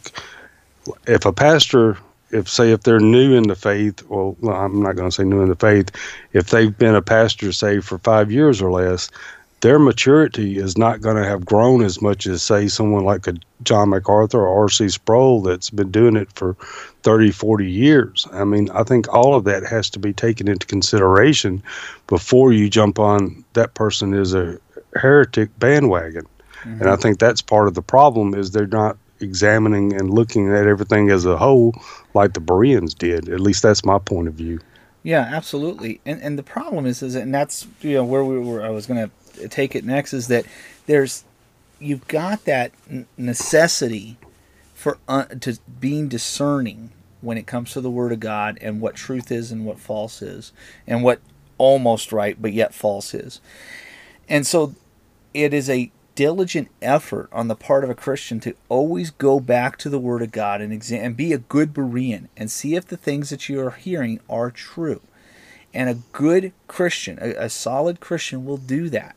Speaker 2: if a pastor, if say if they're new in the faith, well, I'm not going to say new in the faith, if they've been a pastor, say, for five years or less, their maturity is not going to have grown as much as, say, someone like a John MacArthur or R C Sproul that's been doing it for thirty, forty years. I mean, I think all of that has to be taken into consideration before you jump on that person is a heretic bandwagon. Mm-hmm. And I think that's part of the problem, is they're not examining and looking at everything as a whole like the Bereans did. At least that's my point of view.
Speaker 1: Yeah, absolutely. And and the problem is, is and that's, you know, where we were, I was going to take it next, is that there's, you've got that necessity for uh, to being discerning when it comes to the Word of God and what truth is and what false is, and what almost right but yet false is. And so it is a diligent effort on the part of a Christian to always go back to the Word of God and exam- and be a good Berean and see if the things that you are hearing are true. And a good Christian, a, a solid Christian, will do that.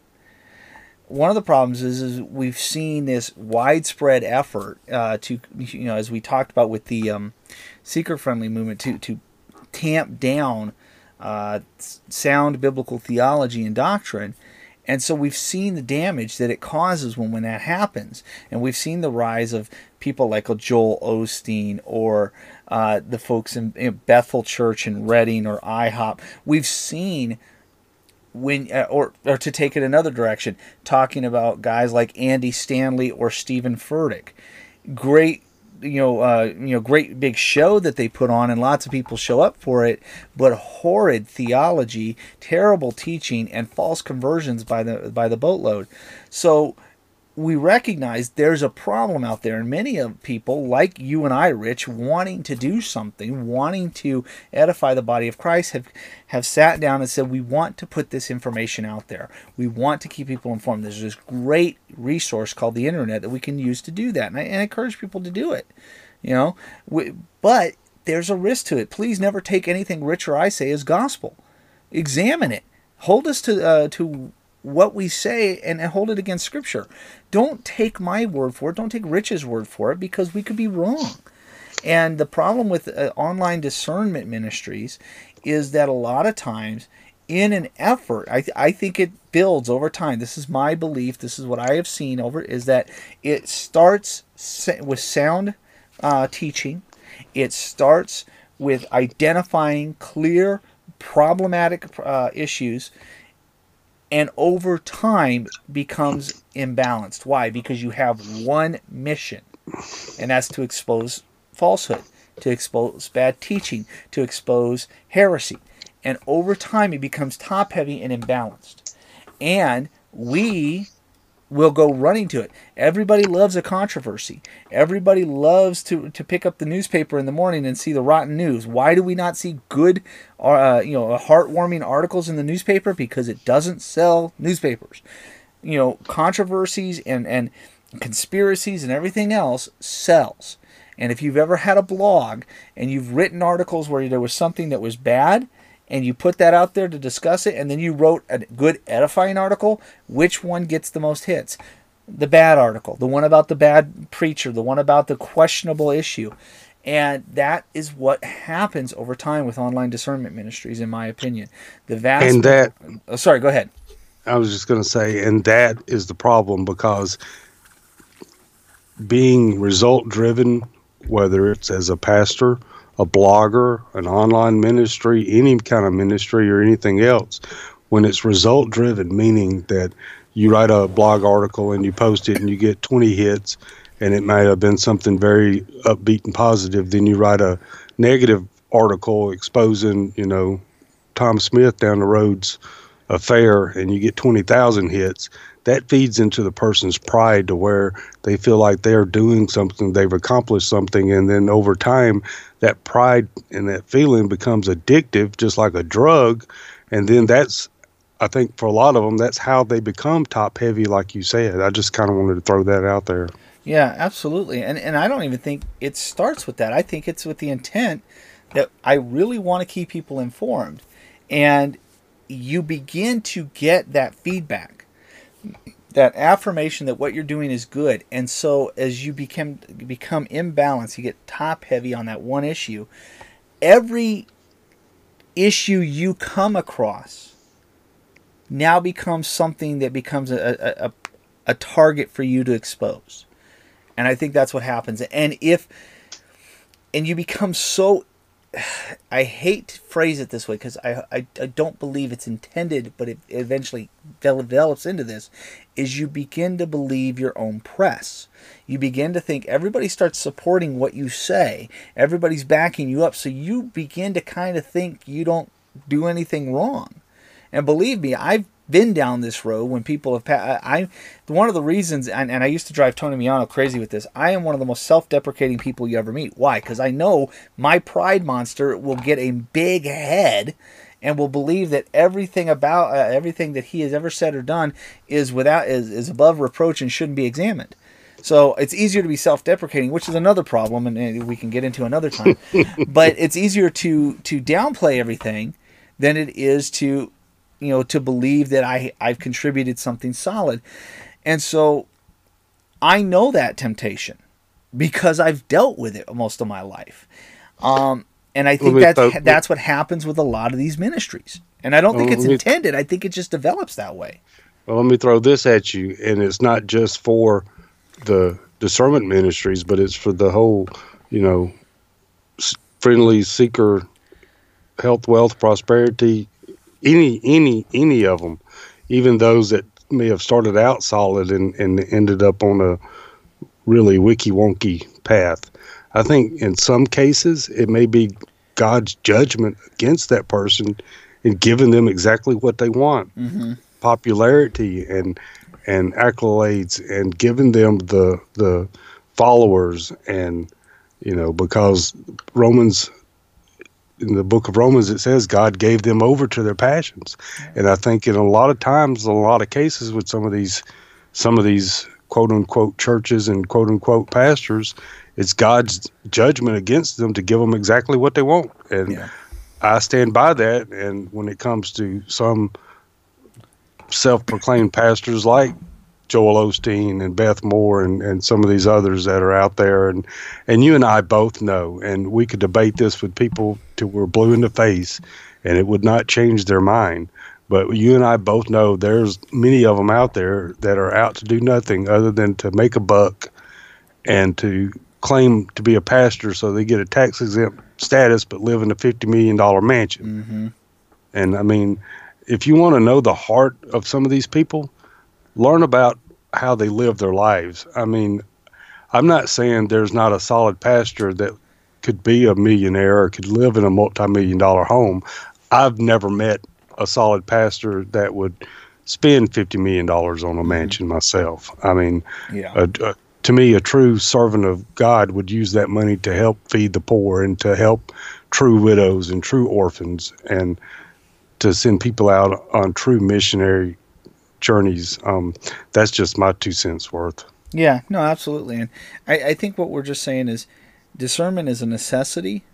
Speaker 1: One of the problems is, is we've seen this widespread effort uh, to, you know, as we talked about with the um, seeker-friendly movement, to to tamp down uh, sound biblical theology and doctrine. And so we've seen the damage that it causes when, when that happens. And we've seen the rise of people like Joel Osteen, or uh, the folks in, in Bethel Church in Reading, or I HOP. We've seen, when uh, or, or to take it another direction, talking about guys like Andy Stanley or Stephen Furtick. Great, you know, uh, you know, great big show that they put on, and lots of people show up for it, but horrid theology, terrible teaching, and false conversions by the by the boatload. So we recognize there's a problem out there, and many of people, like you and I, Rich, wanting to do something, wanting to edify the body of Christ, have have sat down and said, we want to put this information out there. We want to keep people informed. There's this great resource called the internet that we can use to do that, and I, and I encourage people to do it. You know, we, but there's a risk to it. Please never take anything Rich or I say as gospel. Examine it. Hold us to uh, to what we say, and hold it against Scripture. Don't take my word for it. Don't take Rich's word for it, because we could be wrong. And the problem with uh, online discernment ministries is that a lot of times, in an effort, I, th- I think it builds over time. This is my belief. This is what I have seen over, is that it starts sa- with sound uh, teaching. It starts with identifying clear, problematic uh, issues, and over time becomes imbalanced. Why? Because you have one mission, and that's to expose falsehood, to expose bad teaching, to expose heresy. And over time it becomes top-heavy and imbalanced. And we will go running to it. Everybody loves a controversy. Everybody loves to, to pick up the newspaper in the morning and see the rotten news. Why do we not see good, uh, you know, heartwarming articles in the newspaper? Because it doesn't sell newspapers. You know, controversies and, and conspiracies and everything else sells. And if you've ever had a blog and you've written articles where there was something that was bad, and you put that out there to discuss it, and then you wrote a good edifying article, which one gets the most hits? The bad article, the one about the bad preacher, the one about the questionable issue. And that is what happens over time with online discernment ministries, in my opinion. The vast
Speaker 2: and that,
Speaker 1: oh, sorry, go ahead.
Speaker 2: I was just going to say, and that is the problem, because being result driven, whether it's as a pastor, a blogger, an online ministry, any kind of ministry or anything else, when it's result driven, meaning that you write a blog article and you post it and you get twenty hits, and it may have been something very upbeat and positive, then you write a negative article exposing, you know, Tom Smith down the road's affair, and you get twenty thousand hits. That feeds into the person's pride to where they feel like they're doing something, they've accomplished something, and then over time, that pride and that feeling becomes addictive, just like a drug. And then that's, I think for a lot of them, that's how they become top heavy, like you said. I just kind of wanted to throw that out there.
Speaker 1: Yeah, absolutely. And and I don't even think it starts with that. I think it's with the intent that I really want to keep people informed. And you begin to get that feedback, that affirmation that what you're doing is good. And so as you become become imbalanced, you get top heavy on that one issue. Every issue you come across now becomes something that becomes a, a, a, a target for you to expose. And I think that's what happens. And if, and you become so, I hate to phrase it this way because I, I, I don't believe it's intended, but it eventually develops into this, is you begin to believe your own press. You begin to think everybody starts supporting what you say. Everybody's backing you up. So you begin to kind of think you don't do anything wrong. And believe me, I've been down this road when people have passed. I, one of the reasons, and, and I used to drive Tony Miano crazy with this, I am one of the most self-deprecating people you ever meet. Why? Because I know my pride monster will get a big head and will believe that everything about uh, everything that he has ever said or done is without is, is above reproach and shouldn't be examined. So it's easier to be self-deprecating, which is another problem, and, and we can get into another time. But it's easier to to downplay everything than it is to, you know, to believe that I, I've contributed something solid. And so I know that temptation because I've dealt with it most of my life. Um, and I think that's, th- that's what happens with a lot of these ministries. And I don't think it's intended. I think it just develops that way.
Speaker 2: Well, let me throw this at you. And it's not just for the discernment ministries, but it's for the whole, you know, friendly seeker, health, wealth, prosperity, Any, any, any of them, even those that may have started out solid and, and ended up on a really wiki-wonky path. I think in some cases it may be God's judgment against that person and giving them exactly what they want, mm-hmm. popularity and and accolades, and giving them the the followers, and you know, because Romans. In the book of Romans, it says God gave them over to their passions. And I think in a lot of times, in a lot of cases with some of these, some of these quote unquote churches and quote unquote pastors, it's God's judgment against them to give them exactly what they want. And yeah. I stand by that. And when it comes to some self-proclaimed pastors like Joel Osteen and Beth Moore and, and some of these others that are out there. And, and you and I both know, and we could debate this with people till we're blue in the face, and it would not change their mind. But you and I both know there's many of them out there that are out to do nothing other than to make a buck and to claim to be a pastor so they get a tax-exempt status but live in a fifty million dollars mansion. Mm-hmm. And, I mean, if you want to know the heart of some of these people, learn about how they live their lives. I mean, I'm not saying there's not a solid pastor that could be a millionaire or could live in a multi-million dollar home. I've never met a solid pastor that would spend fifty million dollars on a mansion mm-hmm. myself. I mean, yeah. a, a, to me, a true servant of God would use that money to help feed the poor and to help true widows and true orphans and to send people out on true missionary journeys. Um, that's just my two cents worth.
Speaker 1: Yeah, no, absolutely. And I, I think what we're just saying is discernment is a necessity,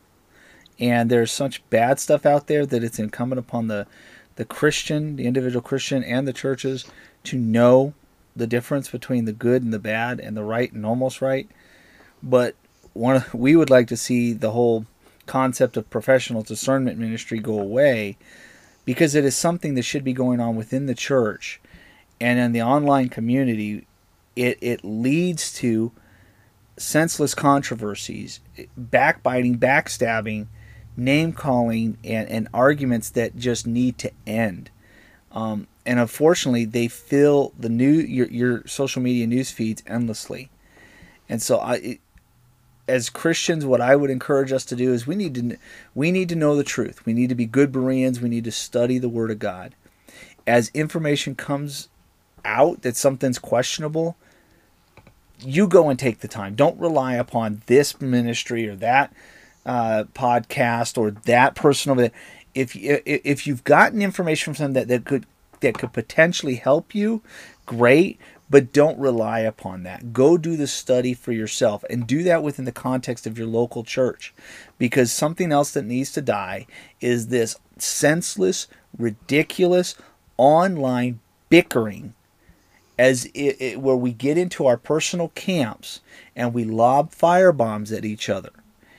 Speaker 1: and there's such bad stuff out there that it's incumbent upon the, the Christian, the individual Christian, and the churches to know the difference between the good and the bad and the right and almost right. But one, we would like to see the whole concept of professional discernment ministry go away, because it is something that should be going on within the church and in the online community. It it leads to senseless controversies, backbiting, backstabbing, name-calling, and, and arguments that just need to end. Um, and unfortunately, they fill the new your, your social media news feeds endlessly. And so I... It, as Christians, what I would encourage us to do is we need to we need to know the truth. We need to be good Bereans. We need to study the Word of God. As information comes out that something's questionable, you go and take the time. Don't rely upon this ministry or that uh, podcast or that person over there. If if you've gotten information from them that, that could that could potentially help you, great. but don't rely upon that. Go do the study for yourself, and do that within the context of your local church, because something else that needs to die is this senseless, ridiculous online bickering, as it, it, where we get into our personal camps and we lob firebombs at each other.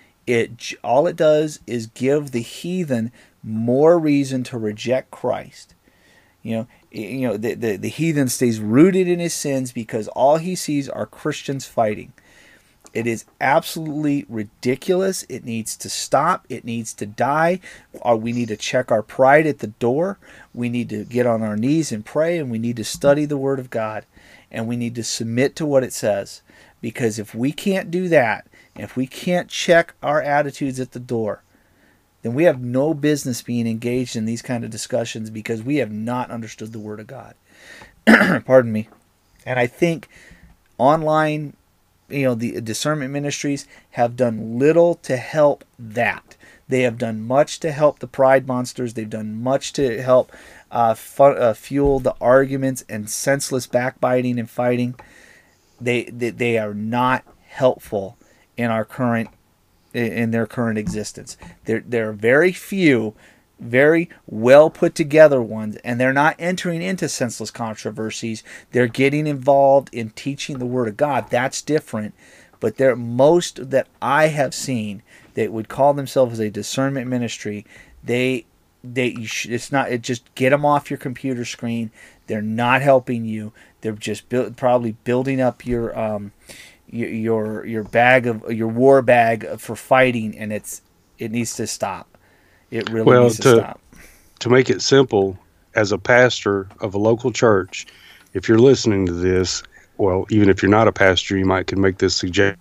Speaker 1: It all it does is give the heathen more reason to reject Christ. You know, you know the, the, the heathen stays rooted in his sins because all he sees are Christians fighting. It is absolutely ridiculous. It needs to stop. It needs to die. Or we need to check our pride at the door. We need to get on our knees and pray, and we need to study the Word of God, and we need to submit to what it says. Because if we can't do that, if we can't check our attitudes at the door, then we have no business being engaged in these kind of discussions, because we have not understood the Word of God. Pardon me. And I think online, you know, the discernment ministries have done little to help that. They have done much to help the pride monsters. They've done much to help uh, fu- uh, fuel the arguments and senseless backbiting and fighting. They, they they are not helpful in our current in their current existence. There there are very few, very well put together ones, and they're not entering into senseless controversies. They're getting involved in teaching the Word of God. That's different. But they're most that I have seen that would call themselves a discernment ministry. They they you should, it's not it just get them off your computer screen. They're not helping you. They're just build, probably building up your um your, your your bag of your war bag for fighting, and it's it needs to stop. It really
Speaker 2: well,
Speaker 1: needs to,
Speaker 2: to
Speaker 1: stop.
Speaker 2: To make it simple, as a pastor of a local church, if you're listening to this, well, even if you're not a pastor, you might can make this suggestion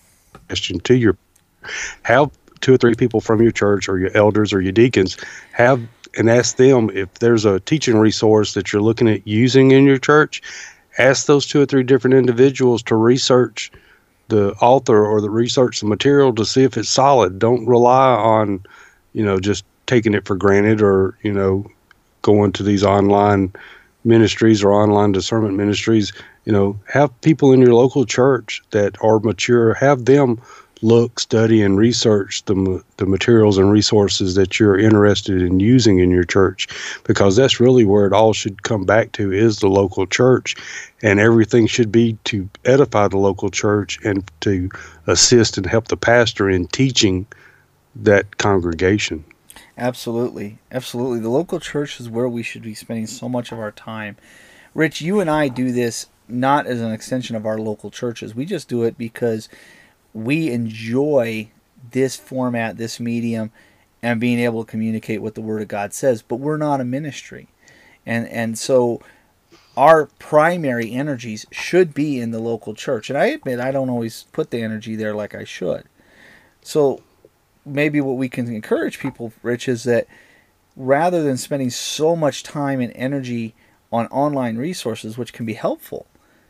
Speaker 2: to your have two or three people from your church or your elders or your deacons have and ask them if there's a teaching resource that you're looking at using in your church. Ask those two or three different individuals to research the author or the research the material to see if it's solid. Don't rely on, you know, just taking it for granted, or, you know, going to these online ministries or online discernment ministries. You know, have people in your local church that are mature, have them look, study, and research the the materials and resources that you're interested in using in your church, because that's really where it all should come back to, is the local church, and everything should be to edify the local church and to assist and help the pastor in teaching that congregation.
Speaker 1: Absolutely. Absolutely. The local church is where we should be spending so much of our time. Rich, you and I do this not as an extension of our local churches. We just do it because we enjoy this format, this medium, and being able to communicate what the Word of God says. But we're not a ministry. And and so our primary energies should be in the local church. And I admit I don't always put the energy there like I should. So maybe what we can encourage people, Rich, is that rather than spending so much time and energy on online resources, which can be helpful,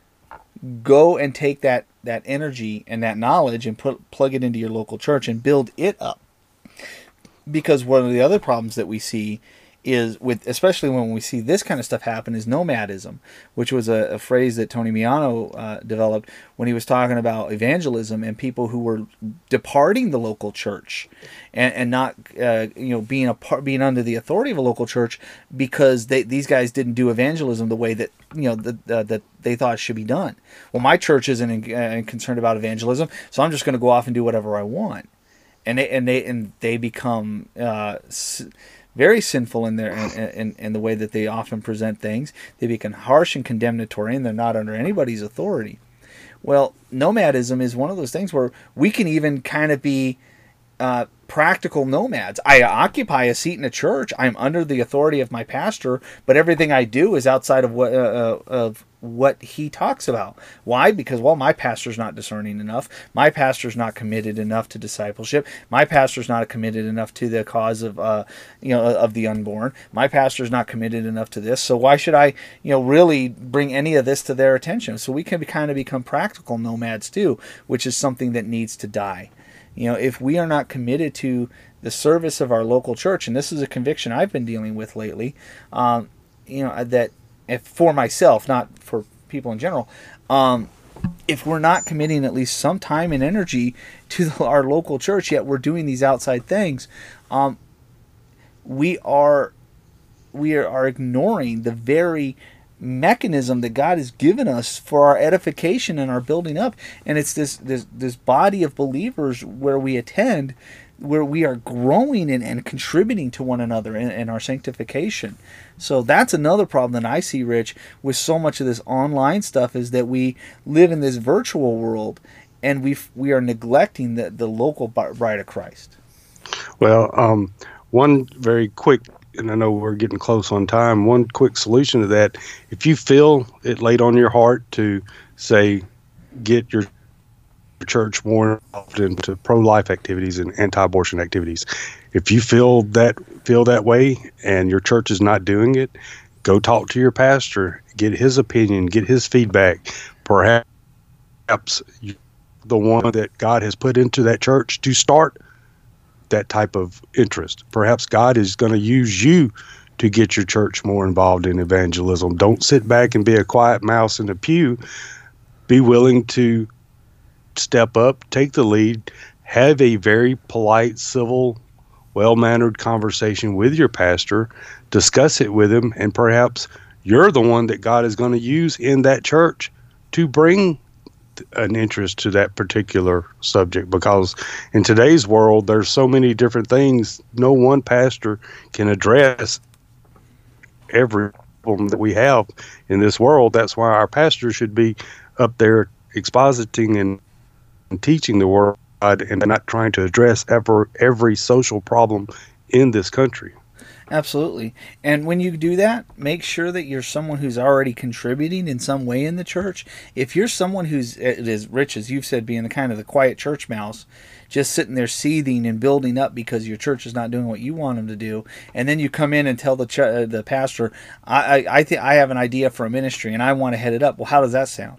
Speaker 1: go and take that, that energy and that knowledge and put plug it into your local church and build it up. Because one of the other problems that we see is, with especially when we see this kind of stuff happen, is nomadism, which was a, a phrase that Tony Miano uh, developed when he was talking about evangelism and people who were departing the local church and, and not uh, you know being a part, being under the authority of a local church, because they these guys didn't do evangelism the way that you know the, uh, that they thought it should be done. Well, my church isn't in, uh, concerned about evangelism, so I'm just going to go off and do whatever I want, and they and they and they become Uh, very sinful in their in, in, in the way that they often present things. They become harsh and condemnatory, and they're not under anybody's authority. Well, nomadism is one of those things where we can even kind of be uh, practical nomads. I occupy a seat in a church. I'm under the authority of my pastor, but everything I do is outside of what uh, of what he talks about. Why? Because, well, my pastor's not discerning enough. My pastor's not committed enough to discipleship. My pastor's not committed enough to the cause of uh, you know of the unborn. My pastor's not committed enough to this. So why should I you know really bring any of this to their attention? So we can be, kind of become practical nomads too, which is something that needs to die. You know, if we are not committed to the service of our local church, and this is a conviction I've been dealing with lately, um, you know, that if for myself, not for people in general. Um, if we're not committing at least some time and energy to the, our local church, yet we're doing these outside things, um, we are we are, are ignoring the very mechanism that God has given us for our edification and our building up. And it's this this this body of believers where we attend, where we are growing and, and contributing to one another in, in our sanctification. So that's another problem that I see, Rich, with so much of this online stuff, is that we live in this virtual world and we we are neglecting the, the local bride of Christ.
Speaker 2: Well, um, one very quick, and I know we're getting close on time, one quick solution to that: if you feel it laid on your heart to, say, get your church more involved into pro-life activities and anti-abortion activities, if you feel that feel that way and your church is not doing it, go talk to your pastor, get his opinion, get his feedback. Perhaps you're the one that God has put into that church to start that type of interest. Perhaps God is going to use you to get your church more involved in evangelism. Don't sit back and be a quiet mouse in the pew. Be willing to step up, take the lead, have a very polite, civil, well-mannered conversation with your pastor, discuss it with him, and perhaps you're the one that God is going to use in that church to bring an interest to that particular subject. Because in today's world, there's so many different things. No one pastor can address every problem that we have in this world. That's why our pastor should be up there expositing and, and teaching the word and not trying to address ever every social problem in this country.
Speaker 1: Absolutely. And when you do that, make sure that you're someone who's already contributing in some way in the church. If you're someone who's, as Rich, as you've said, being the kind of the quiet church mouse, just sitting there seething and building up because your church is not doing what you want them to do, and then you come in and tell the ch- uh, the pastor, I I, I think I have an idea for a ministry and I want to head it up. Well, how does that sound?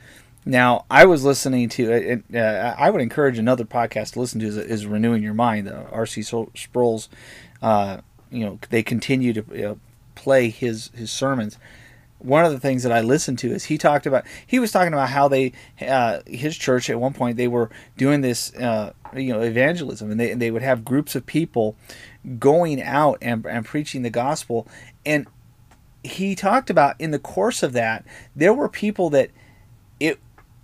Speaker 1: Now, I was listening to, uh, I would encourage another podcast to listen to, is, is Renewing Your Mind, the R C Sproul's, uh, you know, they continue to you know, play his, his sermons. One of the things that I listened to is he talked about, he was talking about how they, uh, his church at one point, they were doing this, uh, you know, evangelism, and they, and they would have groups of people going out and, and preaching the gospel. And he talked about in the course of that, there were people that it,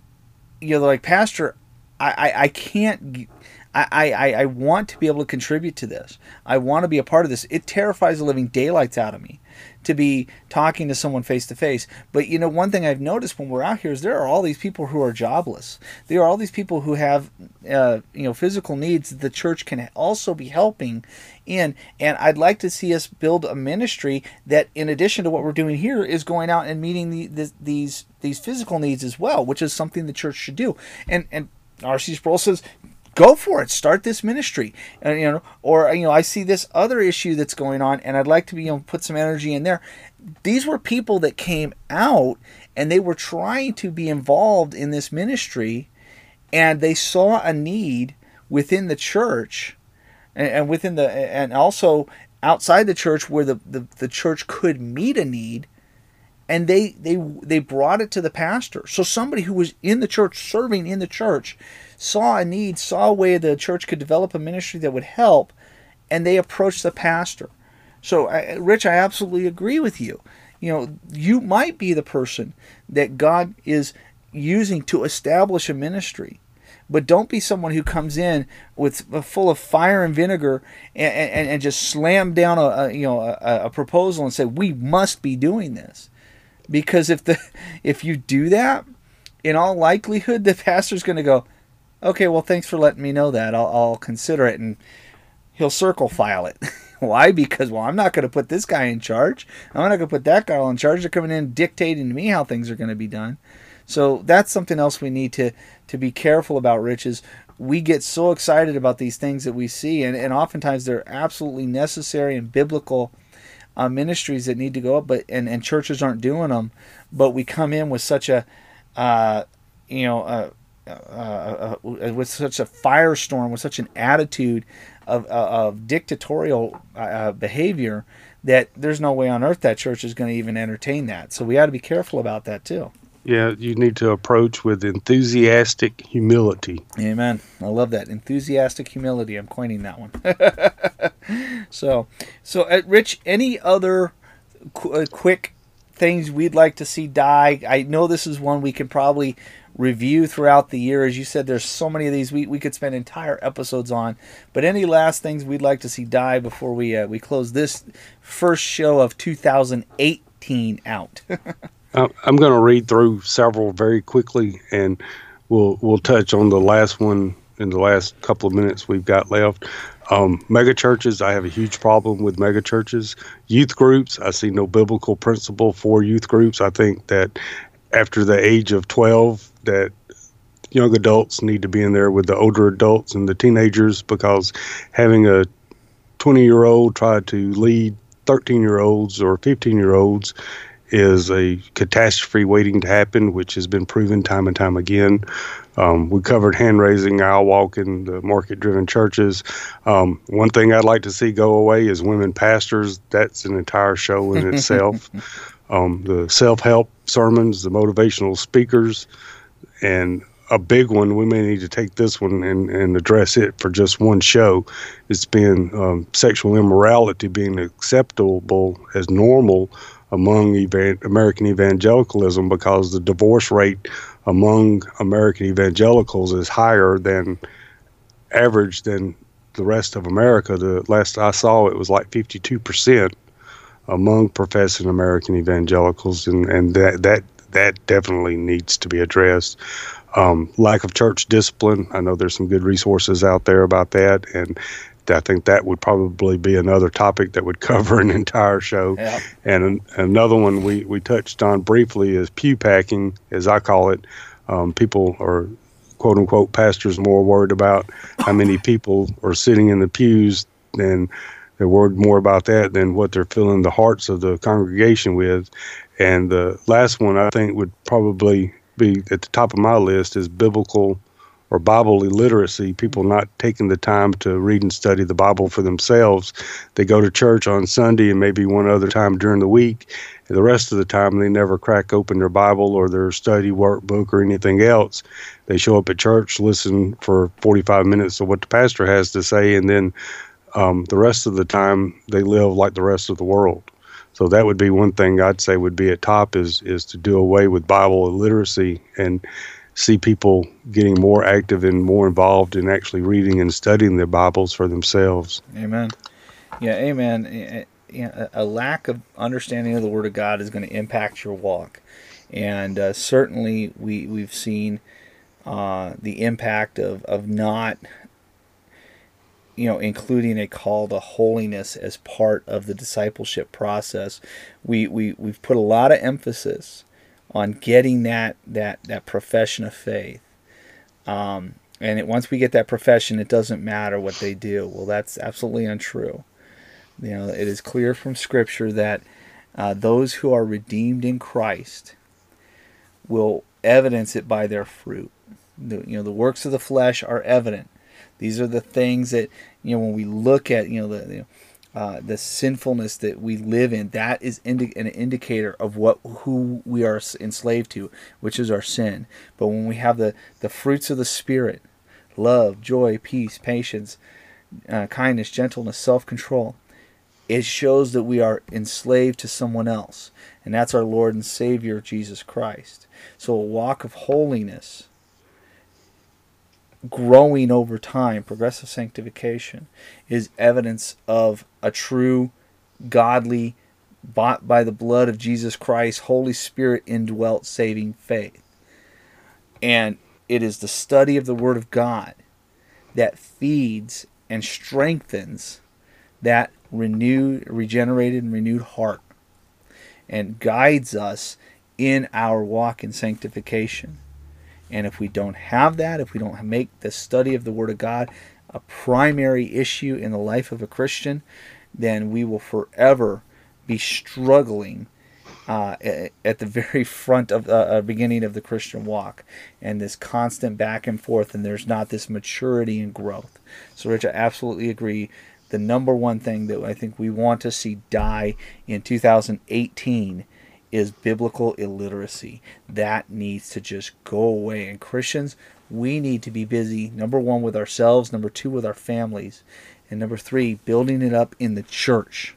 Speaker 1: you know, like, Pastor, I, I, I can't, I, I, I want to be able to contribute to this. I want to be a part of this. It terrifies the living daylights out of me to be talking to someone face to face. But, you know, one thing I've noticed when we're out here is there are all these people who are jobless. There are all these people who have, uh, you know, physical needs that the church can also be helping in. And I'd like to see us build a ministry that, in addition to what we're doing here, is going out and meeting the, the, these these physical needs as well, which is something the church should do. And and R C Sproul says, go for it. Start this ministry. And, you know, or, you know, I see this other issue that's going on, and I'd like to be, you know, put some energy in there. These were people that came out and they were trying to be involved in this ministry, and they saw a need within the church, and, and within the, and also outside the church where the, the, the church could meet a need. And they, they they brought it to the pastor. So somebody who was in the church, serving in the church, saw a need, saw a way the church could develop a ministry that would help, and they approached the pastor. So, I, Rich, I absolutely agree with you. You know, you might be the person that God is using to establish a ministry, but don't be someone who comes in with full of fire and vinegar and, and, and just slam down a, a you know a, a proposal and say, we must be doing this. Because if the if you do that, in all likelihood, the pastor's going to go, okay, well, thanks for letting me know that. I'll, I'll consider it, and he'll circle file it. Why? Because, well, I'm not going to put this guy in charge. I'm not going to put that guy in charge. They're coming in dictating to me how things are going to be done. So that's something else we need to, to be careful about, Rich, is we get so excited about these things that we see, and, and oftentimes they're absolutely necessary and biblical Uh, ministries that need to go up, but and, and churches aren't doing them. But we come in with such a, uh, you know, uh, uh, uh, with such a firestorm, with such an attitude of uh, of dictatorial uh, behavior that there's no way on earth that church is going to even entertain that. So we ought to be careful about that too.
Speaker 2: Yeah, you need to approach with enthusiastic humility.
Speaker 1: Amen. I love that. Enthusiastic humility. I'm coining that one. so, so uh, Rich, any other qu- uh, quick things we'd like to see die? I know this is one we can probably review throughout the year. As you said, there's so many of these we, we could spend entire episodes on. But any last things we'd like to see die before we uh, we close this first show of two thousand eighteen out?
Speaker 2: I- I'm going to read through several very quickly, and we'll we'll touch on the last one in the last couple of minutes we've got left. Um, mega churches, I have a huge problem with mega churches. Youth groups, I see no biblical principle for youth groups. I think that after the age of twelve, that young adults need to be in there with the older adults and the teenagers, because having a twenty year old try to lead thirteen year olds or fifteen year olds is a catastrophe waiting to happen, which has been proven time and time again. Um, we covered hand raising, aisle walking, the market driven churches. Um, one thing I'd like to see go away is women pastors. That's an entire show in itself. Um, the self help sermons, the motivational speakers, and a big one, we may need to take this one and, and address it for just one show. It's been um, sexual immorality being acceptable as normal among evan- American evangelicalism, because the divorce rate among American evangelicals is higher than average than the rest of America. The last I saw, it was like fifty-two percent among professing American evangelicals, and, and that, that, that definitely needs to be addressed. Um, lack of church discipline. I know there's some good resources out there about that, and I think that would probably be another topic that would cover an entire show.
Speaker 1: Yeah.
Speaker 2: And an, another one we, we touched on briefly is pew packing, as I call it. Um, people are, quote unquote, pastors more worried about how many people are sitting in the pews than they're worried more about that than what they're filling the hearts of the congregation with. And the last one I think would probably be at the top of my list is biblical or Bible illiteracy, people not taking the time to read and study the Bible for themselves. They go to church on Sunday and maybe one other time during the week. And the rest of the time, they never crack open their Bible or their study workbook or anything else. They show up at church, listen for forty-five minutes of what the pastor has to say, and then um, the rest of the time, they live like the rest of the world. So that would be one thing I'd say would be at top is is to do away with Bible illiteracy and see people getting more active and more involved in actually reading and studying their Bibles for themselves.
Speaker 1: Amen. Yeah, amen. Yeah, a lack of understanding of the Word of God is going to impact your walk, and uh, certainly we we've seen uh, the impact of of not, you know, including a call to holiness as part of the discipleship process. We we we've put a lot of emphasis on getting that that that profession of faith, um, and it, once we get that profession, it doesn't matter what they do. Well, that's absolutely untrue. You know, it is clear from Scripture that uh, those who are redeemed in Christ will evidence it by their fruit. The, you know, the works of the flesh are evident. These are the things that, you know, when we look at, you know, the you know, uh, the sinfulness that we live in, that is indi- an indicator of what who we are enslaved to, which is our sin. But when we have the, the fruits of the Spirit, love, joy, peace, patience, uh, kindness, gentleness, self-control, it shows that we are enslaved to someone else. And that's our Lord and Savior, Jesus Christ. So a walk of holiness, growing over time, progressive sanctification, is evidence of a true, godly, bought by the blood of Jesus Christ, Holy Spirit indwelt saving faith. And it is the study of the Word of God that feeds and strengthens that renewed, regenerated, and renewed heart, and guides us in our walk in sanctification. And if we don't have that, if we don't make the study of the Word of God a primary issue in the life of a Christian, then we will forever be struggling uh, at the very front of the uh, beginning of the Christian walk, and this constant back and forth, and there's not this maturity and growth. So, Rich, I absolutely agree. The number one thing that I think we want to see die in two thousand eighteen is biblical illiteracy. That needs to just go away. And Christians, we need to be busy, number one, with ourselves, number two, with our families, and number three, building it up in the church,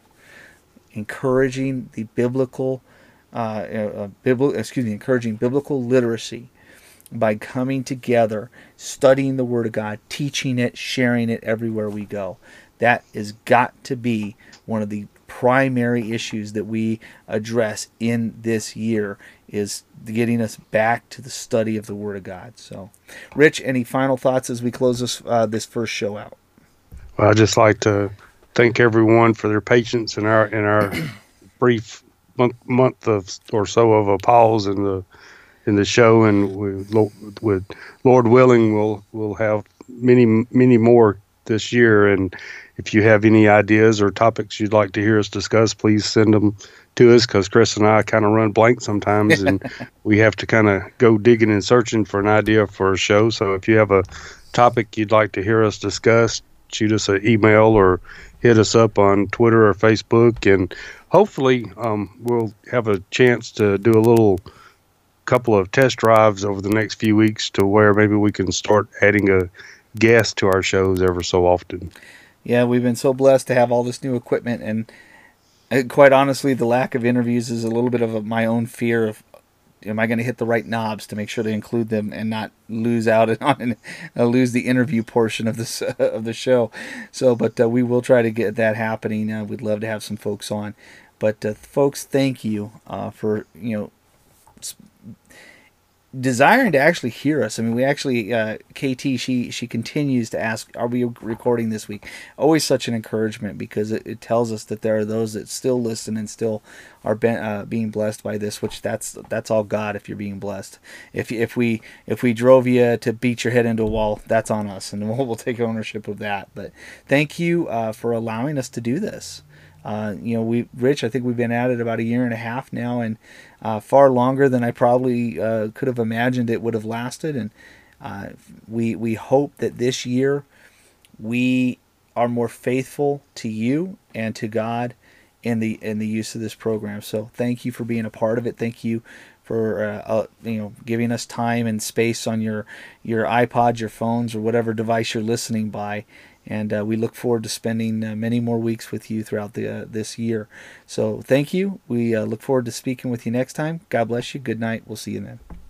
Speaker 1: encouraging the biblical, uh, uh, biblical, excuse me, encouraging biblical literacy by coming together, studying the Word of God, teaching it, sharing it everywhere we go. That has got to be one of the primary issues that we address in this year, is getting us back to the study of the Word of God. So, Rich, any final thoughts as we close this uh, this first show out?
Speaker 2: Well, I'd just like to thank everyone for their patience in our in our brief month, month of or so of a pause in the in the show, and with, with Lord willing, we'll we'll have many many more this year. And if you have any ideas or topics you'd like to hear us discuss, please send them to us, because Chris and I kind of run blank sometimes, and we have to kind of go digging and searching for an idea for a show. So if you have a topic you'd like to hear us discuss, shoot us an email or hit us up on Twitter or Facebook, and hopefully um, we'll have a chance to do a little couple of test drives over the next few weeks to where maybe we can start adding a guest to our shows ever so often.
Speaker 1: Yeah, we've been so blessed to have all this new equipment, and uh, quite honestly, the lack of interviews is a little bit of a, my own fear of, am I going to hit the right knobs to make sure to include them and not lose out on uh, lose the interview portion of this uh, of the show. So, but uh, we will try to get that happening. Uh, we'd love to have some folks on. But uh, folks, thank you uh, for you know. Sp- desiring to actually hear us. I mean, we actually, uh, K T, she she continues to ask, are we recording this week? Always such an encouragement, because it, it tells us that there are those that still listen and still are be, uh, being blessed by this, which that's that's all God if you're being blessed. If if we if we drove you to beat your head into a wall, that's on us, and we'll, we'll take ownership of that. But thank you uh, for allowing us to do this. Uh, you know, we, Rich, I think we've been at it about a year and a half now, and uh, far longer than I probably uh, could have imagined it would have lasted. And uh, we we hope that this year we are more faithful to you and to God in the in the use of this program. So thank you for being a part of it. Thank you for uh, uh, you know giving us time and space on your your iPods, your phones, or whatever device you're listening by. And uh, we look forward to spending uh, many more weeks with you throughout the uh, this year. So thank you. We uh, look forward to speaking with you next time. God bless you. Good night. We'll see you then.